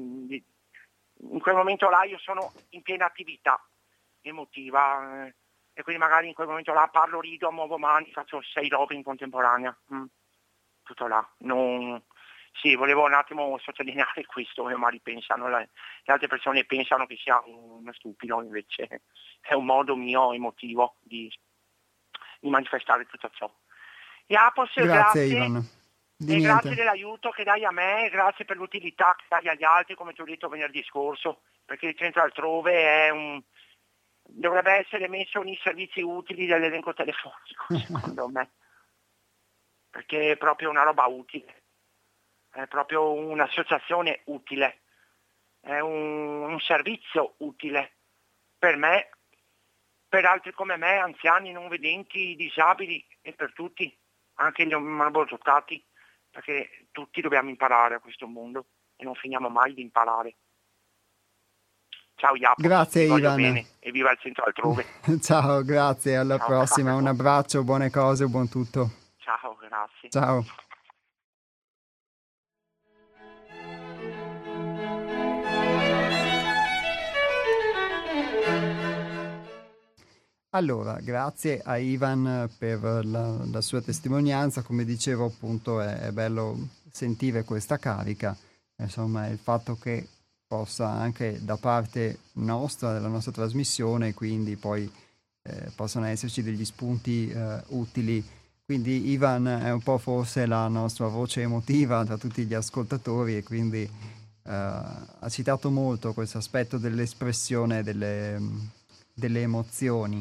in quel momento là io sono in piena attività emotiva e quindi magari in quel momento là parlo, rido, muovo mani, faccio 6 robe in contemporanea. Tutto là. Sì, volevo un attimo sottolineare questo, magari pensano, le altre persone pensano che sia uno stupido, invece è un modo mio emotivo di manifestare tutto ciò. Iapos, Grazie grazie, Ivan. Di e grazie niente. dell'aiuto che dai a me, e grazie per l'utilità che dai agli altri, come ti ho detto venerdì scorso, perché il centro altrove dovrebbe essere messo nei servizi utili dell'elenco telefonico, secondo me, perché è proprio una roba utile. È proprio un'associazione utile, è un servizio utile per me, per altri come me, anziani, non vedenti, disabili e per tutti, anche gli monoboltati, perché tutti dobbiamo imparare a questo mondo e non finiamo mai di imparare. Ciao Jacopo, Grazie ti voglio Ivan. bene e viva il centro altrove. Ciao, grazie, alla Ciao prossima. Un caro, abbraccio, buone cose, buon tutto. ciao, grazie. Ciao. Allora, grazie a Ivan per la sua testimonianza. Come dicevo, appunto, è bello sentire questa carica. Insomma, il fatto che possa anche da parte nostra, della nostra trasmissione, quindi poi possano esserci degli spunti utili. Quindi Ivan è un po' forse la nostra voce emotiva tra tutti gli ascoltatori e quindi ha citato molto questo aspetto dell'espressione delle emozioni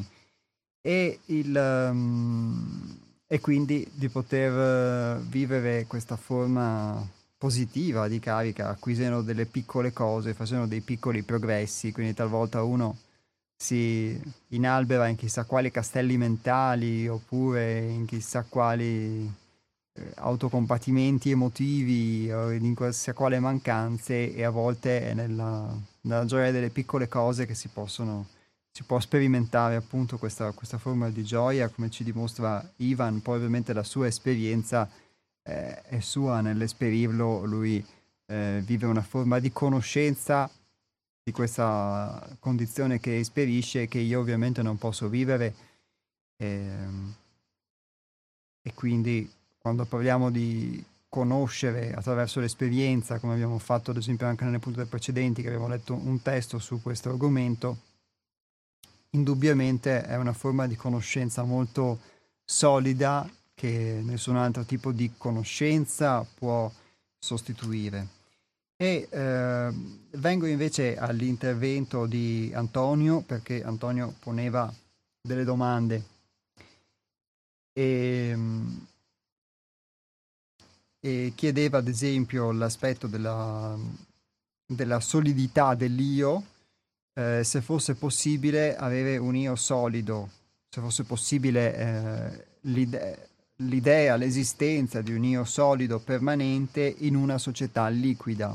e quindi di poter vivere questa forma positiva di carica, acquisendo delle piccole cose, facendo dei piccoli progressi, quindi talvolta uno si inalbera in chissà quali castelli mentali oppure in chissà quali autocombattimenti emotivi o in chissà quale mancanze e a volte è nella gioia delle piccole cose che si può sperimentare appunto questa forma di gioia, come ci dimostra Ivan, poi ovviamente la sua esperienza è sua nell'esperirlo, lui vive una forma di conoscenza di questa condizione che esperisce che io ovviamente non posso vivere E, e quindi quando parliamo di conoscere attraverso l'esperienza, come abbiamo fatto ad esempio anche nelle puntate precedenti, che abbiamo letto un testo su questo argomento, indubbiamente è una forma di conoscenza molto solida che nessun altro tipo di conoscenza può sostituire. E vengo invece all'intervento di Antonio, perché Antonio poneva delle domande e, e chiedeva ad esempio l'aspetto della solidità dell'io, se fosse possibile avere un io solido, se fosse possibile l'idea, l'esistenza di un io solido permanente in una società liquida.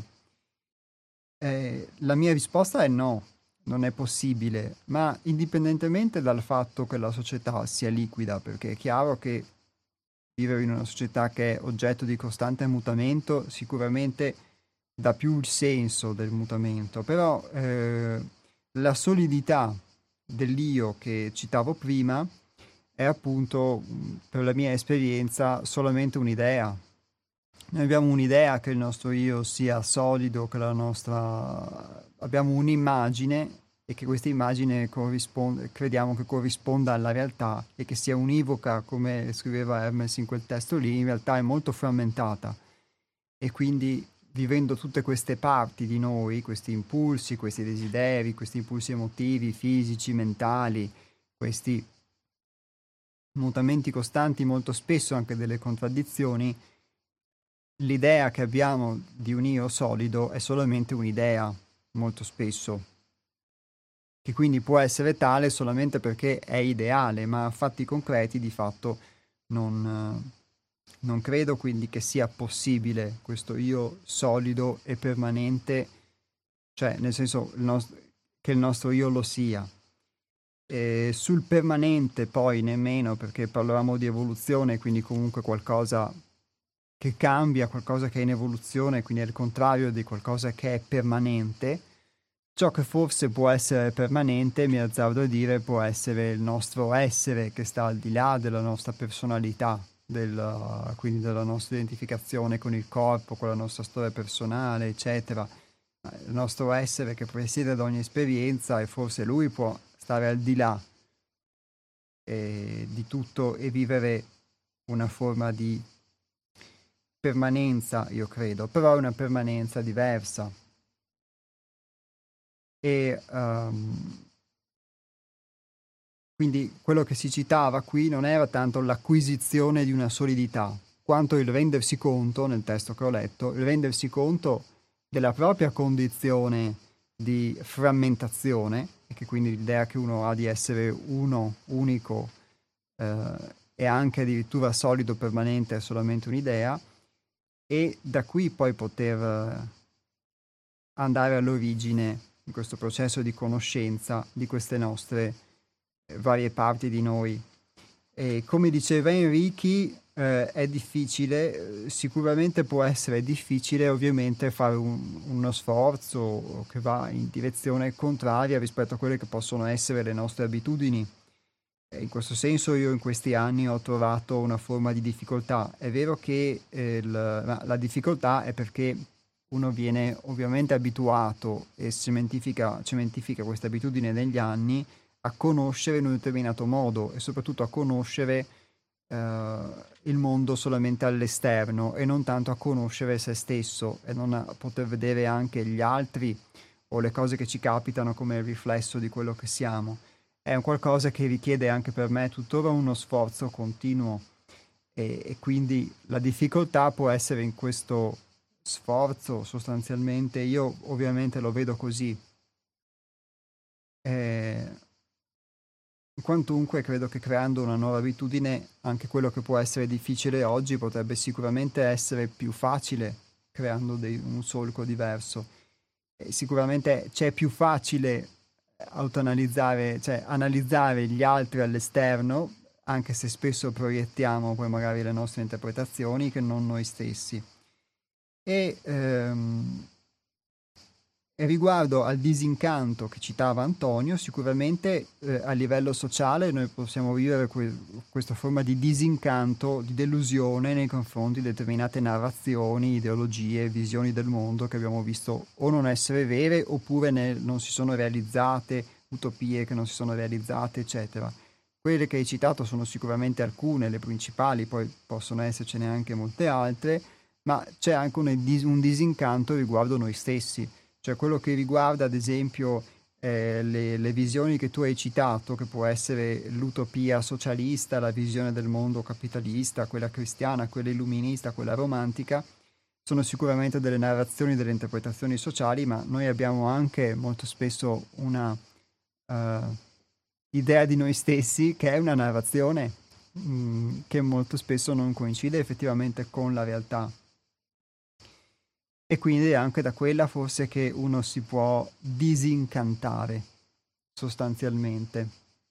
La mia risposta è no, non è possibile, ma indipendentemente dal fatto che la società sia liquida, perché è chiaro che vivere in una società che è oggetto di costante mutamento sicuramente dà più il senso del mutamento, però la solidità dell'io che citavo prima è appunto, per la mia esperienza, solamente un'idea. Noi abbiamo un'idea che il nostro io sia solido, che la nostra... abbiamo un'immagine e che questa immagine crediamo che corrisponda alla realtà e che sia univoca, come scriveva Hermes in quel testo lì, in realtà è molto frammentata. E quindi vivendo tutte queste parti di noi, questi impulsi, questi desideri, questi impulsi emotivi, fisici, mentali, questi mutamenti costanti, molto spesso anche delle contraddizioni, l'idea che abbiamo di un io solido è solamente un'idea, molto spesso, che quindi può essere tale solamente perché è ideale, ma a fatti concreti di fatto non credo quindi che sia possibile questo io solido e permanente, cioè nel senso che il nostro io lo sia. E sul permanente poi nemmeno, perché parlavamo di evoluzione, quindi comunque qualcosa che cambia, qualcosa che è in evoluzione, quindi è il contrario di qualcosa che è permanente. Ciò che forse può essere permanente, mi azzardo a dire, può essere il nostro essere che sta al di là della nostra personalità, quindi della nostra identificazione con il corpo, con la nostra storia personale, eccetera. Il nostro essere che presiede ad ogni esperienza e forse lui può stare al di là di tutto e vivere una forma di permanenza, io credo, però è una permanenza diversa. E quindi quello che si citava qui non era tanto l'acquisizione di una solidità, quanto il rendersi conto, nel testo che ho letto, il rendersi conto della propria condizione di frammentazione, e che quindi l'idea che uno ha di essere uno, unico, e anche addirittura solido, permanente, è solamente un'idea, e da qui poi poter andare all'origine di questo processo di conoscenza di queste nostre varie parti di noi. E come diceva Enrichi, è difficile, sicuramente può essere difficile ovviamente fare uno sforzo che va in direzione contraria rispetto a quelle che possono essere le nostre abitudini. E in questo senso io in questi anni ho trovato una forma di difficoltà. È vero che la difficoltà è perché uno viene ovviamente abituato e cementifica questa abitudine negli anni a conoscere in un determinato modo e soprattutto a conoscere il mondo solamente all'esterno e non tanto a conoscere se stesso e non a poter vedere anche gli altri o le cose che ci capitano come il riflesso di quello che siamo. È un qualcosa che richiede anche per me tuttora uno sforzo continuo e quindi la difficoltà può essere in questo sforzo sostanzialmente. Io ovviamente lo vedo così. Quantunque credo che creando una nuova abitudine anche quello che può essere difficile oggi potrebbe sicuramente essere più facile creando un solco diverso. E sicuramente c'è più facile autoanalizzare, cioè analizzare gli altri all'esterno, anche se spesso proiettiamo poi magari le nostre interpretazioni che non noi stessi. E E riguardo al disincanto che citava Antonio, sicuramente a livello sociale noi possiamo vivere questa forma di disincanto, di delusione nei confronti di determinate narrazioni, ideologie, visioni del mondo che abbiamo visto o non essere vere oppure non si sono realizzate, utopie che non si sono realizzate, eccetera. Quelle che hai citato sono sicuramente alcune, le principali, poi possono essercene anche molte altre, ma c'è anche un disincanto riguardo noi stessi, cioè quello che riguarda ad esempio le visioni che tu hai citato, che può essere l'utopia socialista, la visione del mondo capitalista, quella cristiana, quella illuminista, quella romantica, sono sicuramente delle narrazioni, delle interpretazioni sociali, ma noi abbiamo anche molto spesso una idea di noi stessi che è una narrazione che molto spesso non coincide effettivamente con la realtà. E quindi è anche da quella forse che uno si può disincantare sostanzialmente.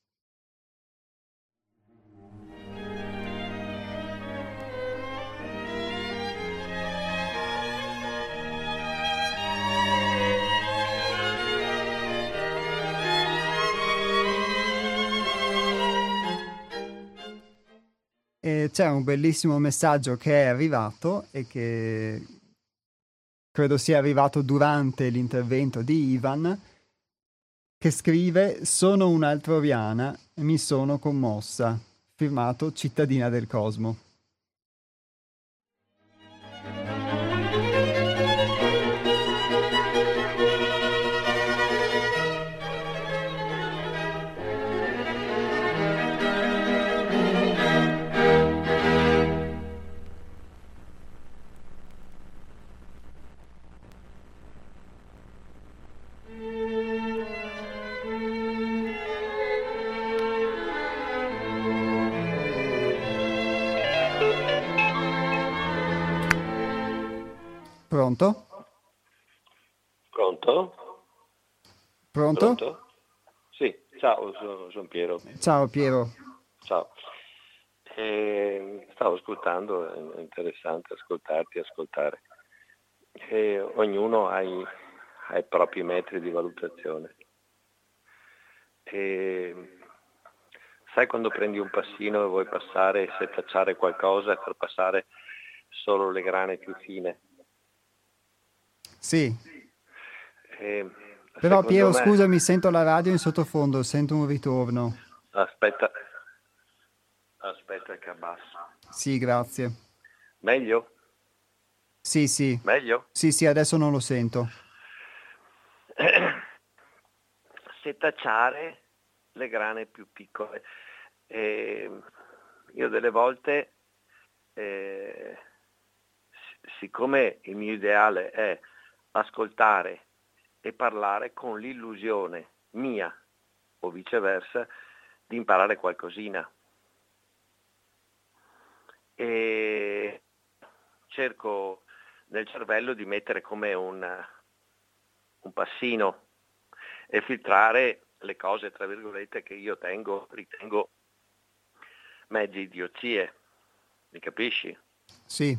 E c'è un bellissimo messaggio che è arrivato e che credo sia arrivato durante l'intervento di Ivan, che scrive: sono un'altroviana e mi sono commossa. Firmato Cittadina del Cosmo. Pronto? Pronto? Pronto? Pronto? Sì, ciao, sono Piero. Ciao Piero. Ciao. Stavo ascoltando, è interessante ascoltarti e ascoltare. Ognuno ha i propri metri di valutazione. Sai quando prendi un passino e vuoi passare, setacciare qualcosa e far passare solo le grane più fine? Sì. Però Piero, scusami, sento la radio in sottofondo, sento un ritorno. Aspetta che abbasso. Sì, grazie. Meglio? Sì. Meglio? Sì, adesso non lo sento. Setacciare le grane più piccole. Io delle volte, siccome il mio ideale è ascoltare e parlare con l'illusione mia o viceversa di imparare qualcosina, e cerco nel cervello di mettere come un passino e filtrare le cose tra virgolette che io ritengo mezze idiozie, mi capisci? Sì.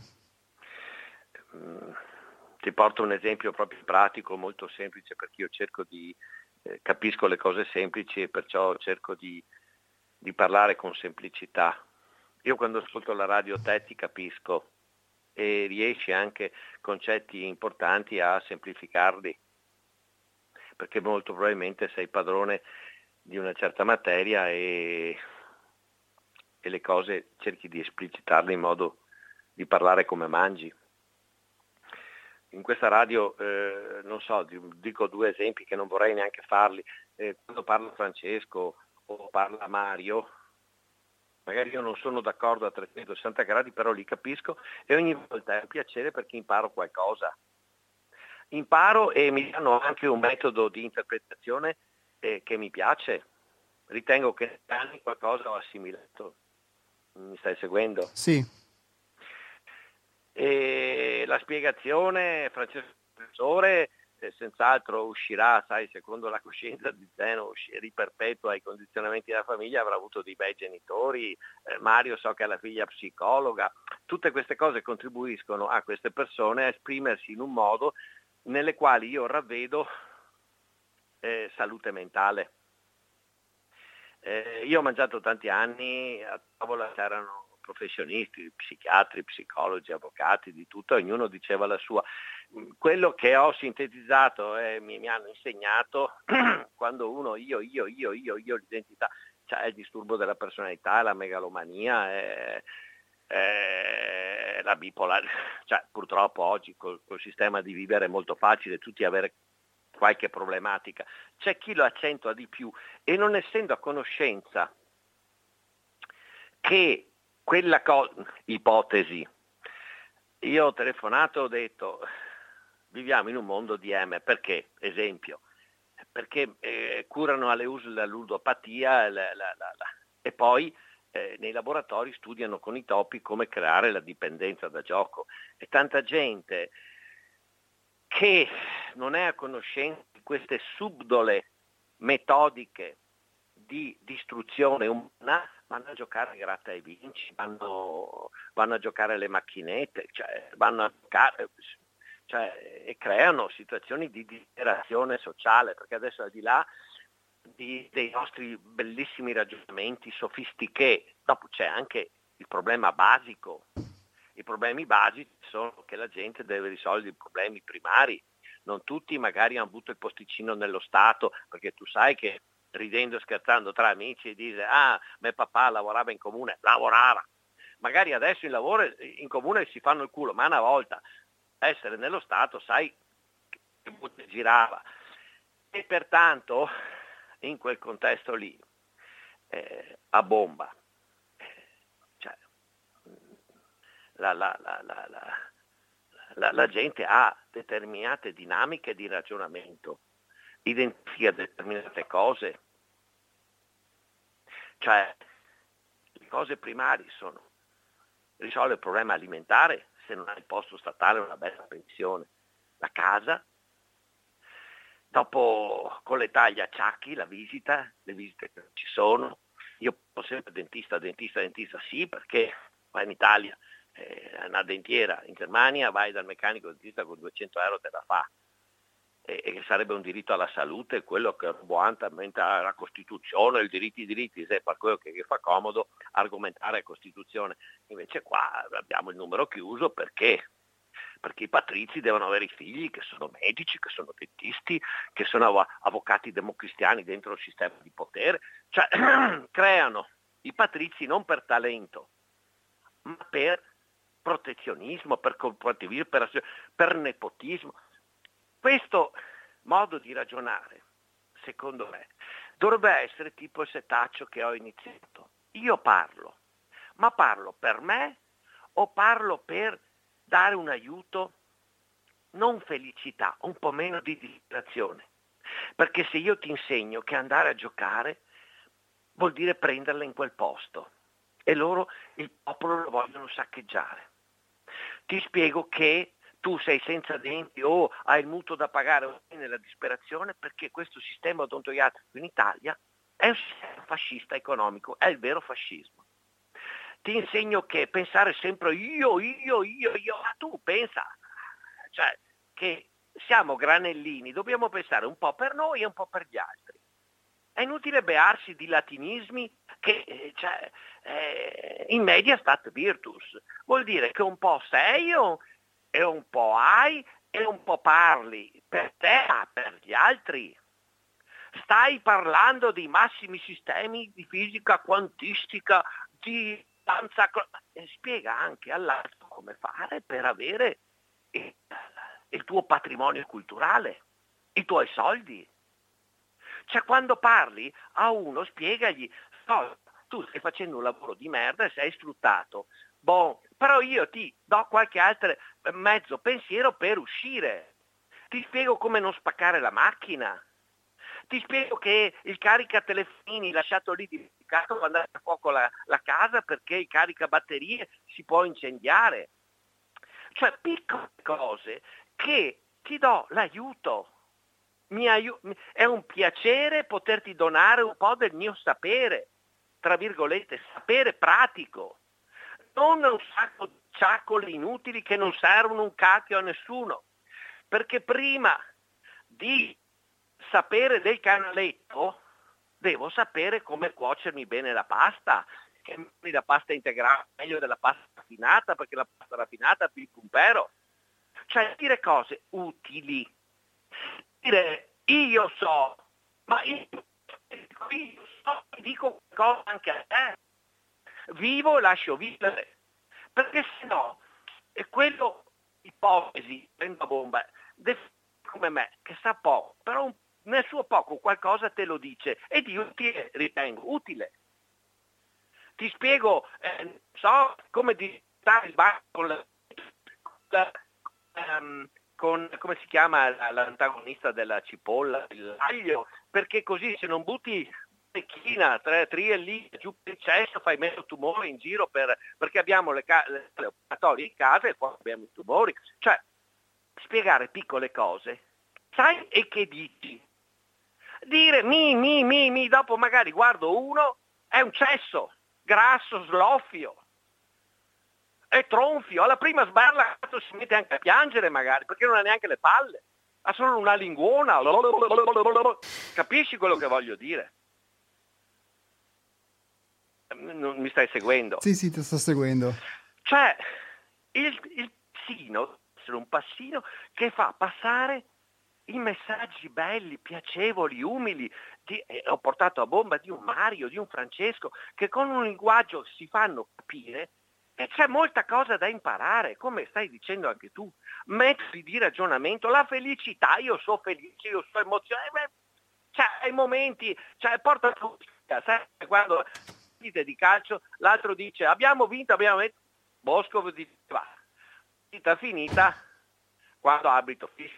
Ti porto un esempio proprio pratico, molto semplice, perché io cerco capisco le cose semplici e perciò cerco di parlare con semplicità. Io quando ascolto la radio te ti capisco e riesci anche concetti importanti a semplificarli, perché molto probabilmente sei padrone di una certa materia e le cose cerchi di esplicitarle in modo di parlare come mangi. In questa radio, non so, dico due esempi che non vorrei neanche farli. Quando parla Francesco o parla Mario, magari io non sono d'accordo a 360 gradi, però li capisco e ogni volta è un piacere perché imparo qualcosa. Imparo e mi danno anche un metodo di interpretazione che mi piace. Ritengo che anni qualcosa ho assimilato. Mi stai seguendo? Sì. E la spiegazione, Francesco Professore, senz'altro uscirà, sai, secondo la coscienza di Zeno, riperpetua i condizionamenti della famiglia, avrà avuto dei bei genitori, Mario so che ha la figlia psicologa, tutte queste cose contribuiscono a queste persone a esprimersi in un modo nelle quali io ravvedo salute mentale. Io ho mangiato tanti anni, a tavola c'erano professionisti, psichiatri, psicologi, avvocati, di tutto, ognuno diceva la sua. Quello che ho sintetizzato e mi hanno insegnato, quando uno io, l'identità, cioè il disturbo della personalità, la megalomania, la bipolarità, cioè purtroppo oggi col sistema di vivere è molto facile tutti avere qualche problematica, c'è chi lo accentua di più e non essendo a conoscenza che quella ipotesi, io ho telefonato, ho detto viviamo in un mondo di M, perché? Esempio, perché curano alle la ludopatia e poi nei laboratori studiano con i topi come creare la dipendenza da gioco e tanta gente che non è a conoscenza di queste subdole metodiche di distruzione umana vanno a giocare gratta e vinci, vanno a giocare alle macchinette, cioè vanno a giocare, cioè, e creano situazioni di disperazione sociale, perché adesso al di là dei nostri bellissimi ragionamenti sofistiche, dopo c'è anche il problema basico. I problemi basici sono che la gente deve risolvere i problemi primari, non tutti magari hanno avuto il posticino nello Stato, perché tu sai che ridendo e scherzando tra amici dice mio papà lavorava in comune, lavorava, magari adesso il lavoro in comune si fanno il culo, ma una volta essere nello Stato sai che girava e pertanto in quel contesto lì a bomba la gente ha determinate dinamiche di ragionamento, identifica determinate cose, cioè le cose primarie sono risolvere il problema alimentare, se non hai il posto statale una bella pensione, la casa, dopo con l'età gli acciacchi, le visite che non ci sono, io ho sempre dentista, sì, perché vai in Italia una dentiera, in Germania vai dal meccanico dentista con 200 euro te la fa e che sarebbe un diritto alla salute, quello che buonamente la Costituzione, i diritti, se per quello che fa comodo argomentare la Costituzione. Invece qua abbiamo il numero chiuso perché i patrizi devono avere i figli che sono medici, che sono dentisti, che sono avvocati democristiani dentro il sistema di potere, cioè creano i patrizi non per talento, ma per protezionismo, per corporativismo, per nepotismo. Questo modo di ragionare, secondo me, dovrebbe essere tipo il setaccio che ho iniziato. Io parlo, ma parlo per me o parlo per dare un aiuto, non felicità, un po' meno di distrazione. Perché se io ti insegno che andare a giocare vuol dire prenderla in quel posto e loro, il popolo, lo vogliono saccheggiare. Ti spiego che tu sei senza denti o hai il mutuo da pagare o sei nella disperazione perché questo sistema odontoiatrico in Italia è un sistema fascista economico, è il vero fascismo. Ti insegno che pensare sempre io, ma tu pensa, cioè che siamo granellini, dobbiamo pensare un po' per noi e un po' per gli altri. È inutile bearsi di latinismi che in media stat virtus, vuol dire che un po' sei e un po' hai e un po' parli per te ma per gli altri. Stai parlando dei massimi sistemi di fisica quantistica, di danza, e spiega anche all'altro come fare per avere il tuo patrimonio culturale, i tuoi soldi. Cioè quando parli a uno spiegagli, no, tu stai facendo un lavoro di merda e sei sfruttato, però io ti do qualche altro mezzo pensiero per uscire, ti spiego come non spaccare la macchina, ti spiego che il caricatelefonini lasciato lì dimenticato va andare a fuoco la casa perché il caricabatterie si può incendiare, cioè piccole cose che ti do l'aiuto. È un piacere poterti donare un po' del mio sapere, tra virgolette, sapere pratico, non un sacco di ciaccole inutili che non servono un cacchio a nessuno. perché prima di sapere del canaletto devo sapere come cuocermi bene la pasta, che la pasta integrale è meglio della pasta raffinata, perché la pasta raffinata è più pumpero. Cioè dire cose utili, dire io so, ma io so, dico qualcosa anche a te, vivo e lascio vivere, perché se no è quello ipotesi, prendo a bomba, come me, che sa poco, però nel suo poco qualcosa te lo dice e di utile ritengo utile. Ti spiego, so come diventare il bar con come si chiama l'antagonista della cipolla, l'aglio, perché così se non butti tecchina, lì giù per il cesso fai meno tumori in giro perché abbiamo le operatorie in casa e poi abbiamo i tumori. Cioè, spiegare piccole cose, sai, e che dici? Dire mi, dopo magari guardo uno, è un cesso, grasso, sloffio, è tronfio, alla prima sbarla si mette anche a piangere magari, perché non ha neanche le palle, ha solo una linguona. Capisci quello che voglio dire? Non mi stai seguendo? Sì, ti sto seguendo. Cioè, il passino deve essere un passino che fa passare i messaggi belli, piacevoli, umili. Ho portato a bomba di un Mario, di un Francesco, che con un linguaggio si fanno capire e c'è molta cosa da imparare, come stai dicendo anche tu. Metodi di ragionamento, la felicità, io so felice, io so emozionale, cioè ai momenti, cioè porta sai, quando di calcio, l'altro dice abbiamo vinto, Bosco diceva vita finita quando arbitro fischia.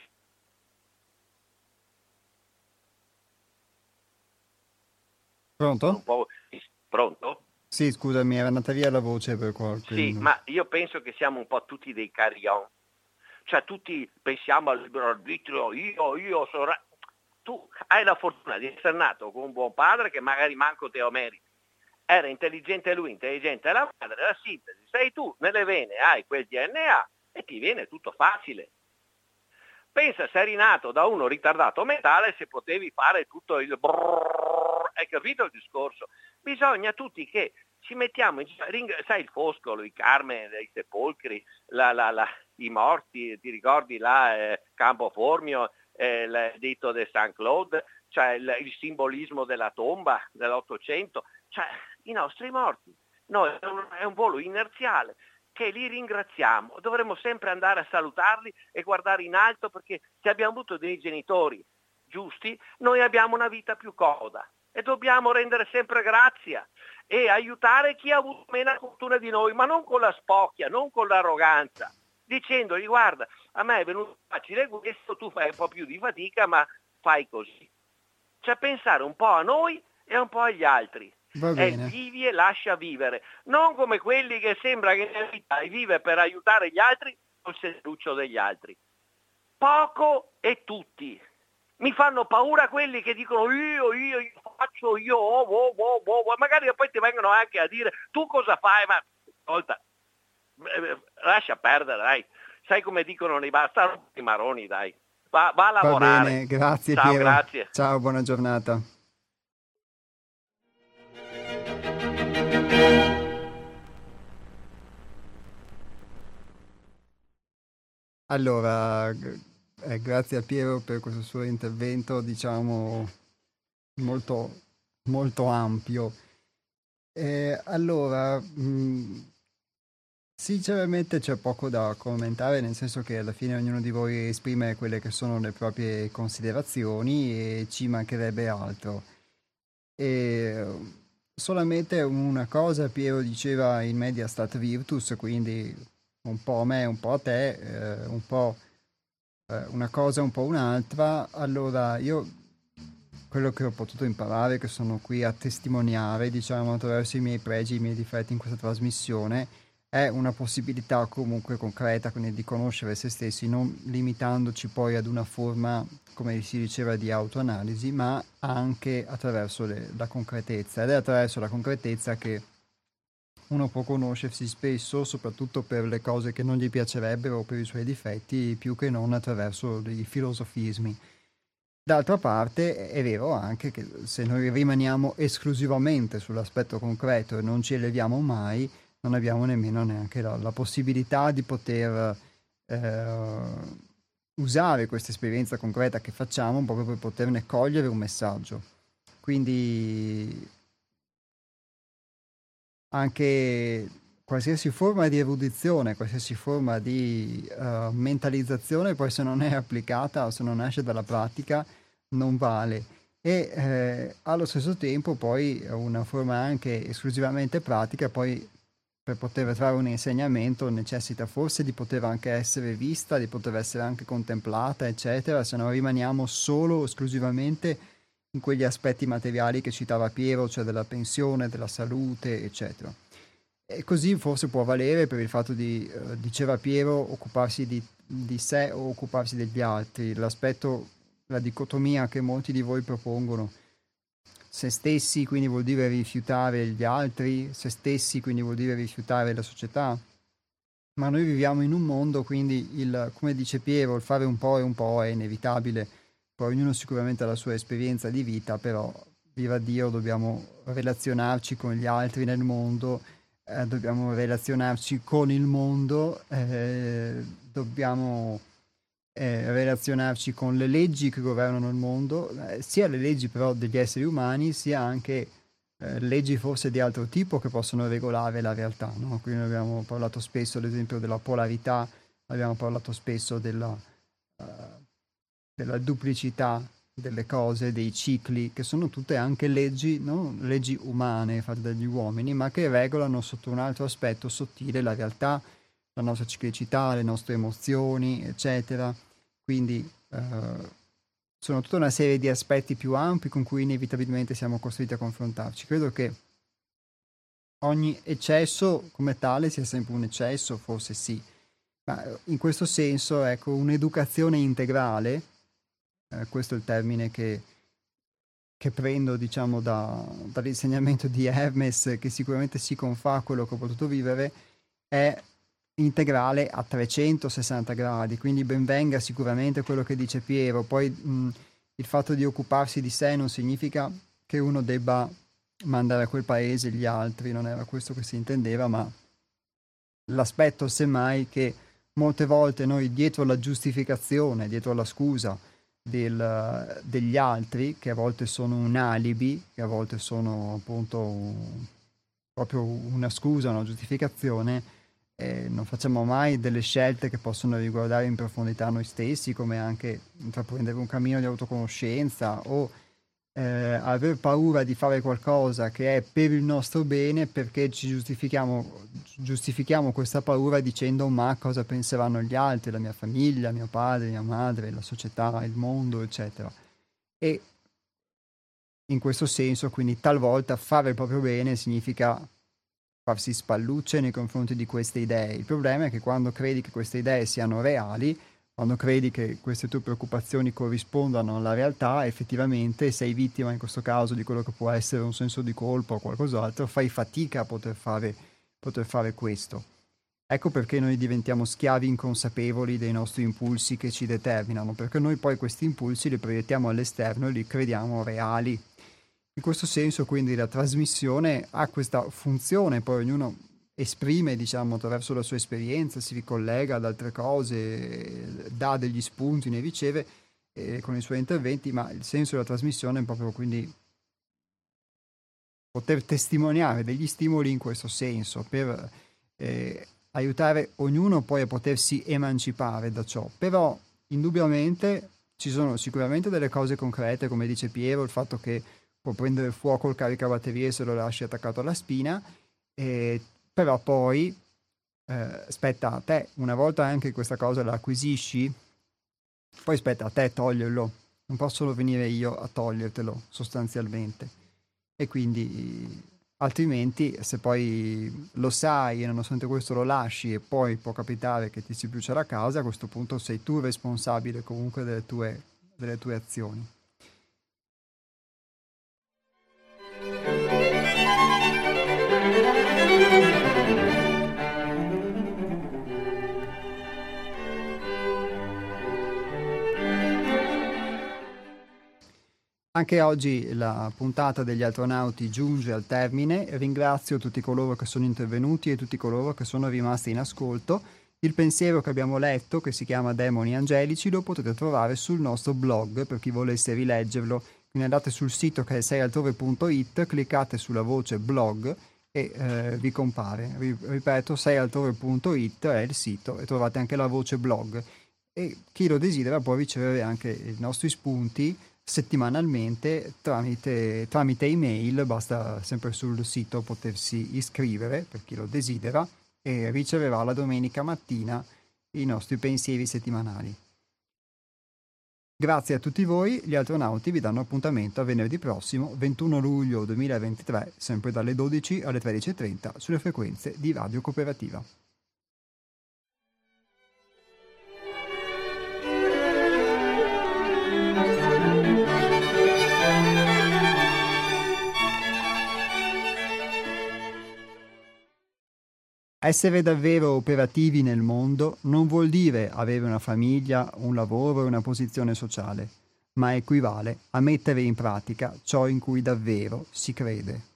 Pronto? Pronto? Sì, scusami, era andata via la voce per qualche Sì, minuto. ma io penso che siamo un po' tutti dei carillon, cioè tutti pensiamo al libero arbitrio, io sono... Tu hai la fortuna di essere nato con un buon padre che magari manco te lo meriti. Era intelligente lui, intelligente la madre, la sintesi, sei tu, nelle vene hai quel DNA e ti viene tutto facile. Pensa se eri nato da uno ritardato mentale, se potevi fare tutto il brrrr, hai capito il discorso? Bisogna tutti che ci mettiamo in sai il Foscolo, il Carme, i sepolcri, i morti, ti ricordi là Campo Formio, il dito di Saint Claude, cioè il simbolismo della tomba dell'Ottocento, cioè i nostri morti. Noi è un volo inerziale che li ringraziamo, dovremmo sempre andare a salutarli e guardare in alto, perché se abbiamo avuto dei genitori giusti, noi abbiamo una vita più comoda e dobbiamo rendere sempre grazia e aiutare chi ha avuto meno fortuna di noi, ma non con la spocchia, non con l'arroganza, dicendogli guarda, a me è venuto facile questo, tu fai un po' più di fatica, ma fai così. Cioè pensare un po' a noi e un po' agli altri. Va bene. Vivi e lascia vivere, non come quelli che sembra che nella vita vive per aiutare gli altri col serruccio degli altri. Poco e tutti. Mi fanno paura quelli che dicono io faccio, magari poi ti vengono anche a dire tu cosa fai, ma ascolta, lascia perdere, dai. Sai come dicono nei bastardi i maroni, dai. Va a lavorare. Va bene, grazie Ciao, Piero. grazie. Ciao, buona giornata. Allora, grazie a Piero per questo suo intervento, diciamo, molto, molto ampio. Allora, sinceramente c'è poco da commentare, nel senso che alla fine ognuno di voi esprime quelle che sono le proprie considerazioni e ci mancherebbe altro. E solamente una cosa, Piero diceva in media stat virtus, quindi un po' a me, un po' a te, un po' una cosa, un po' un'altra. Allora, io quello che ho potuto imparare, che sono qui a testimoniare, diciamo, attraverso i miei pregi, i miei difetti in questa trasmissione, è una possibilità comunque concreta, quindi di conoscere se stessi, non limitandoci poi ad una forma, come si diceva, di autoanalisi, ma anche attraverso la concretezza. Ed è attraverso la concretezza che uno può conoscersi spesso, soprattutto per le cose che non gli piacerebbero o per i suoi difetti, più che non attraverso dei filosofismi. D'altra parte è vero anche che se noi rimaniamo esclusivamente sull'aspetto concreto e non ci eleviamo mai, non abbiamo nemmeno neanche la possibilità di poter usare questa esperienza concreta che facciamo proprio per poterne cogliere un messaggio. Quindi anche qualsiasi forma di erudizione, qualsiasi forma di mentalizzazione, poi se non è applicata o se non esce dalla pratica, non vale. E allo stesso tempo poi una forma anche esclusivamente pratica, poi per poter trarre un insegnamento necessita forse di poter anche essere vista, di poter essere anche contemplata, eccetera, se no rimaniamo solo esclusivamente in quegli aspetti materiali che citava Piero, cioè della pensione, della salute, eccetera. E così forse può valere per il fatto di, diceva Piero, occuparsi di sé o occuparsi degli altri, l'aspetto, la dicotomia che molti di voi propongono. Se stessi quindi vuol dire rifiutare gli altri, se stessi quindi vuol dire rifiutare la società. Ma noi viviamo in un mondo, quindi come dice Piero, il fare un po' è inevitabile. Poi ognuno sicuramente ha la sua esperienza di vita, però viva Dio, dobbiamo relazionarci con gli altri nel mondo, dobbiamo relazionarci con il mondo, dobbiamo relazionarci con le leggi che governano il mondo, sia le leggi però degli esseri umani, sia anche leggi forse di altro tipo che possono regolare la realtà, no? Quindi abbiamo parlato spesso ad esempio della polarità, abbiamo parlato spesso della duplicità delle cose, dei cicli, che sono tutte anche leggi, non leggi umane fatte dagli uomini, ma che regolano sotto un altro aspetto sottile la realtà, la nostra ciclicità, le nostre emozioni, eccetera. Quindi sono tutta una serie di aspetti più ampi con cui inevitabilmente siamo costretti a confrontarci. Credo che ogni eccesso come tale sia sempre un eccesso, forse sì, ma in questo senso, ecco, un'educazione integrale, questo è il termine che prendo, diciamo, dall'insegnamento di Hermes, che sicuramente si confà a quello che ho potuto vivere, è integrale a 360 gradi, quindi ben venga sicuramente quello che dice Piero. Poi il fatto di occuparsi di sé non significa che uno debba mandare a quel paese gli altri, non era questo che si intendeva, ma l'aspetto semmai che molte volte noi dietro la giustificazione, dietro la scusa degli altri, che a volte sono un alibi, che a volte sono appunto proprio una scusa, una giustificazione, non facciamo mai delle scelte che possono riguardare in profondità noi stessi, come anche intraprendere un cammino di autoconoscenza o aver paura di fare qualcosa che è per il nostro bene, perché ci giustifichiamo questa paura dicendo: ma cosa penseranno gli altri, la mia famiglia, mio padre, mia madre, la società, il mondo, eccetera. E in questo senso, quindi, talvolta fare il proprio bene significa farsi spallucce nei confronti di queste idee. Il problema è che quando credi che queste idee siano reali, quando credi che queste tue preoccupazioni corrispondano alla realtà, effettivamente sei vittima in questo caso di quello che può essere un senso di colpa o qualcos'altro, fai fatica a poter fare questo. Ecco perché noi diventiamo schiavi inconsapevoli dei nostri impulsi che ci determinano, perché noi poi questi impulsi li proiettiamo all'esterno e li crediamo reali. In questo senso quindi la trasmissione ha questa funzione, poi ognuno esprime, diciamo, attraverso la sua esperienza, si ricollega ad altre cose, dà degli spunti, ne riceve con i suoi interventi, ma il senso della trasmissione è proprio quindi poter testimoniare degli stimoli in questo senso, per aiutare ognuno poi a potersi emancipare da ciò. Però indubbiamente ci sono sicuramente delle cose concrete, come dice Piero, il fatto che può prendere fuoco il caricabatterie se lo lasci attaccato alla spina, però poi spetta a te, una volta anche questa cosa la acquisisci, poi spetta a te toglierlo, non posso solo venire io a togliertelo sostanzialmente. E quindi altrimenti, se poi lo sai e nonostante questo lo lasci e poi può capitare che ti si brucia la casa, a questo punto sei tu responsabile comunque delle tue azioni. Anche oggi la puntata degli astronauti giunge al termine. Ringrazio tutti coloro che sono intervenuti e tutti coloro che sono rimasti in ascolto. Il pensiero che abbiamo letto, che si chiama Demoni Angelici, lo potete trovare sul nostro blog per chi volesse rileggerlo. Quindi andate sul sito che è seialtrove.it, cliccate sulla voce blog e vi compare. Ripeto, seialtrove.it è il sito e trovate anche la voce blog. E chi lo desidera può ricevere anche i nostri spunti settimanalmente tramite email. Basta sempre sul sito potersi iscrivere per chi lo desidera e riceverà la domenica mattina i nostri pensieri settimanali. Grazie a tutti voi, gli astronauti vi danno appuntamento a venerdì prossimo, 21 luglio 2023, sempre dalle 12 alle 13:30 sulle frequenze di Radio Cooperativa. Essere davvero operativi nel mondo non vuol dire avere una famiglia, un lavoro e una posizione sociale, ma equivale a mettere in pratica ciò in cui davvero si crede.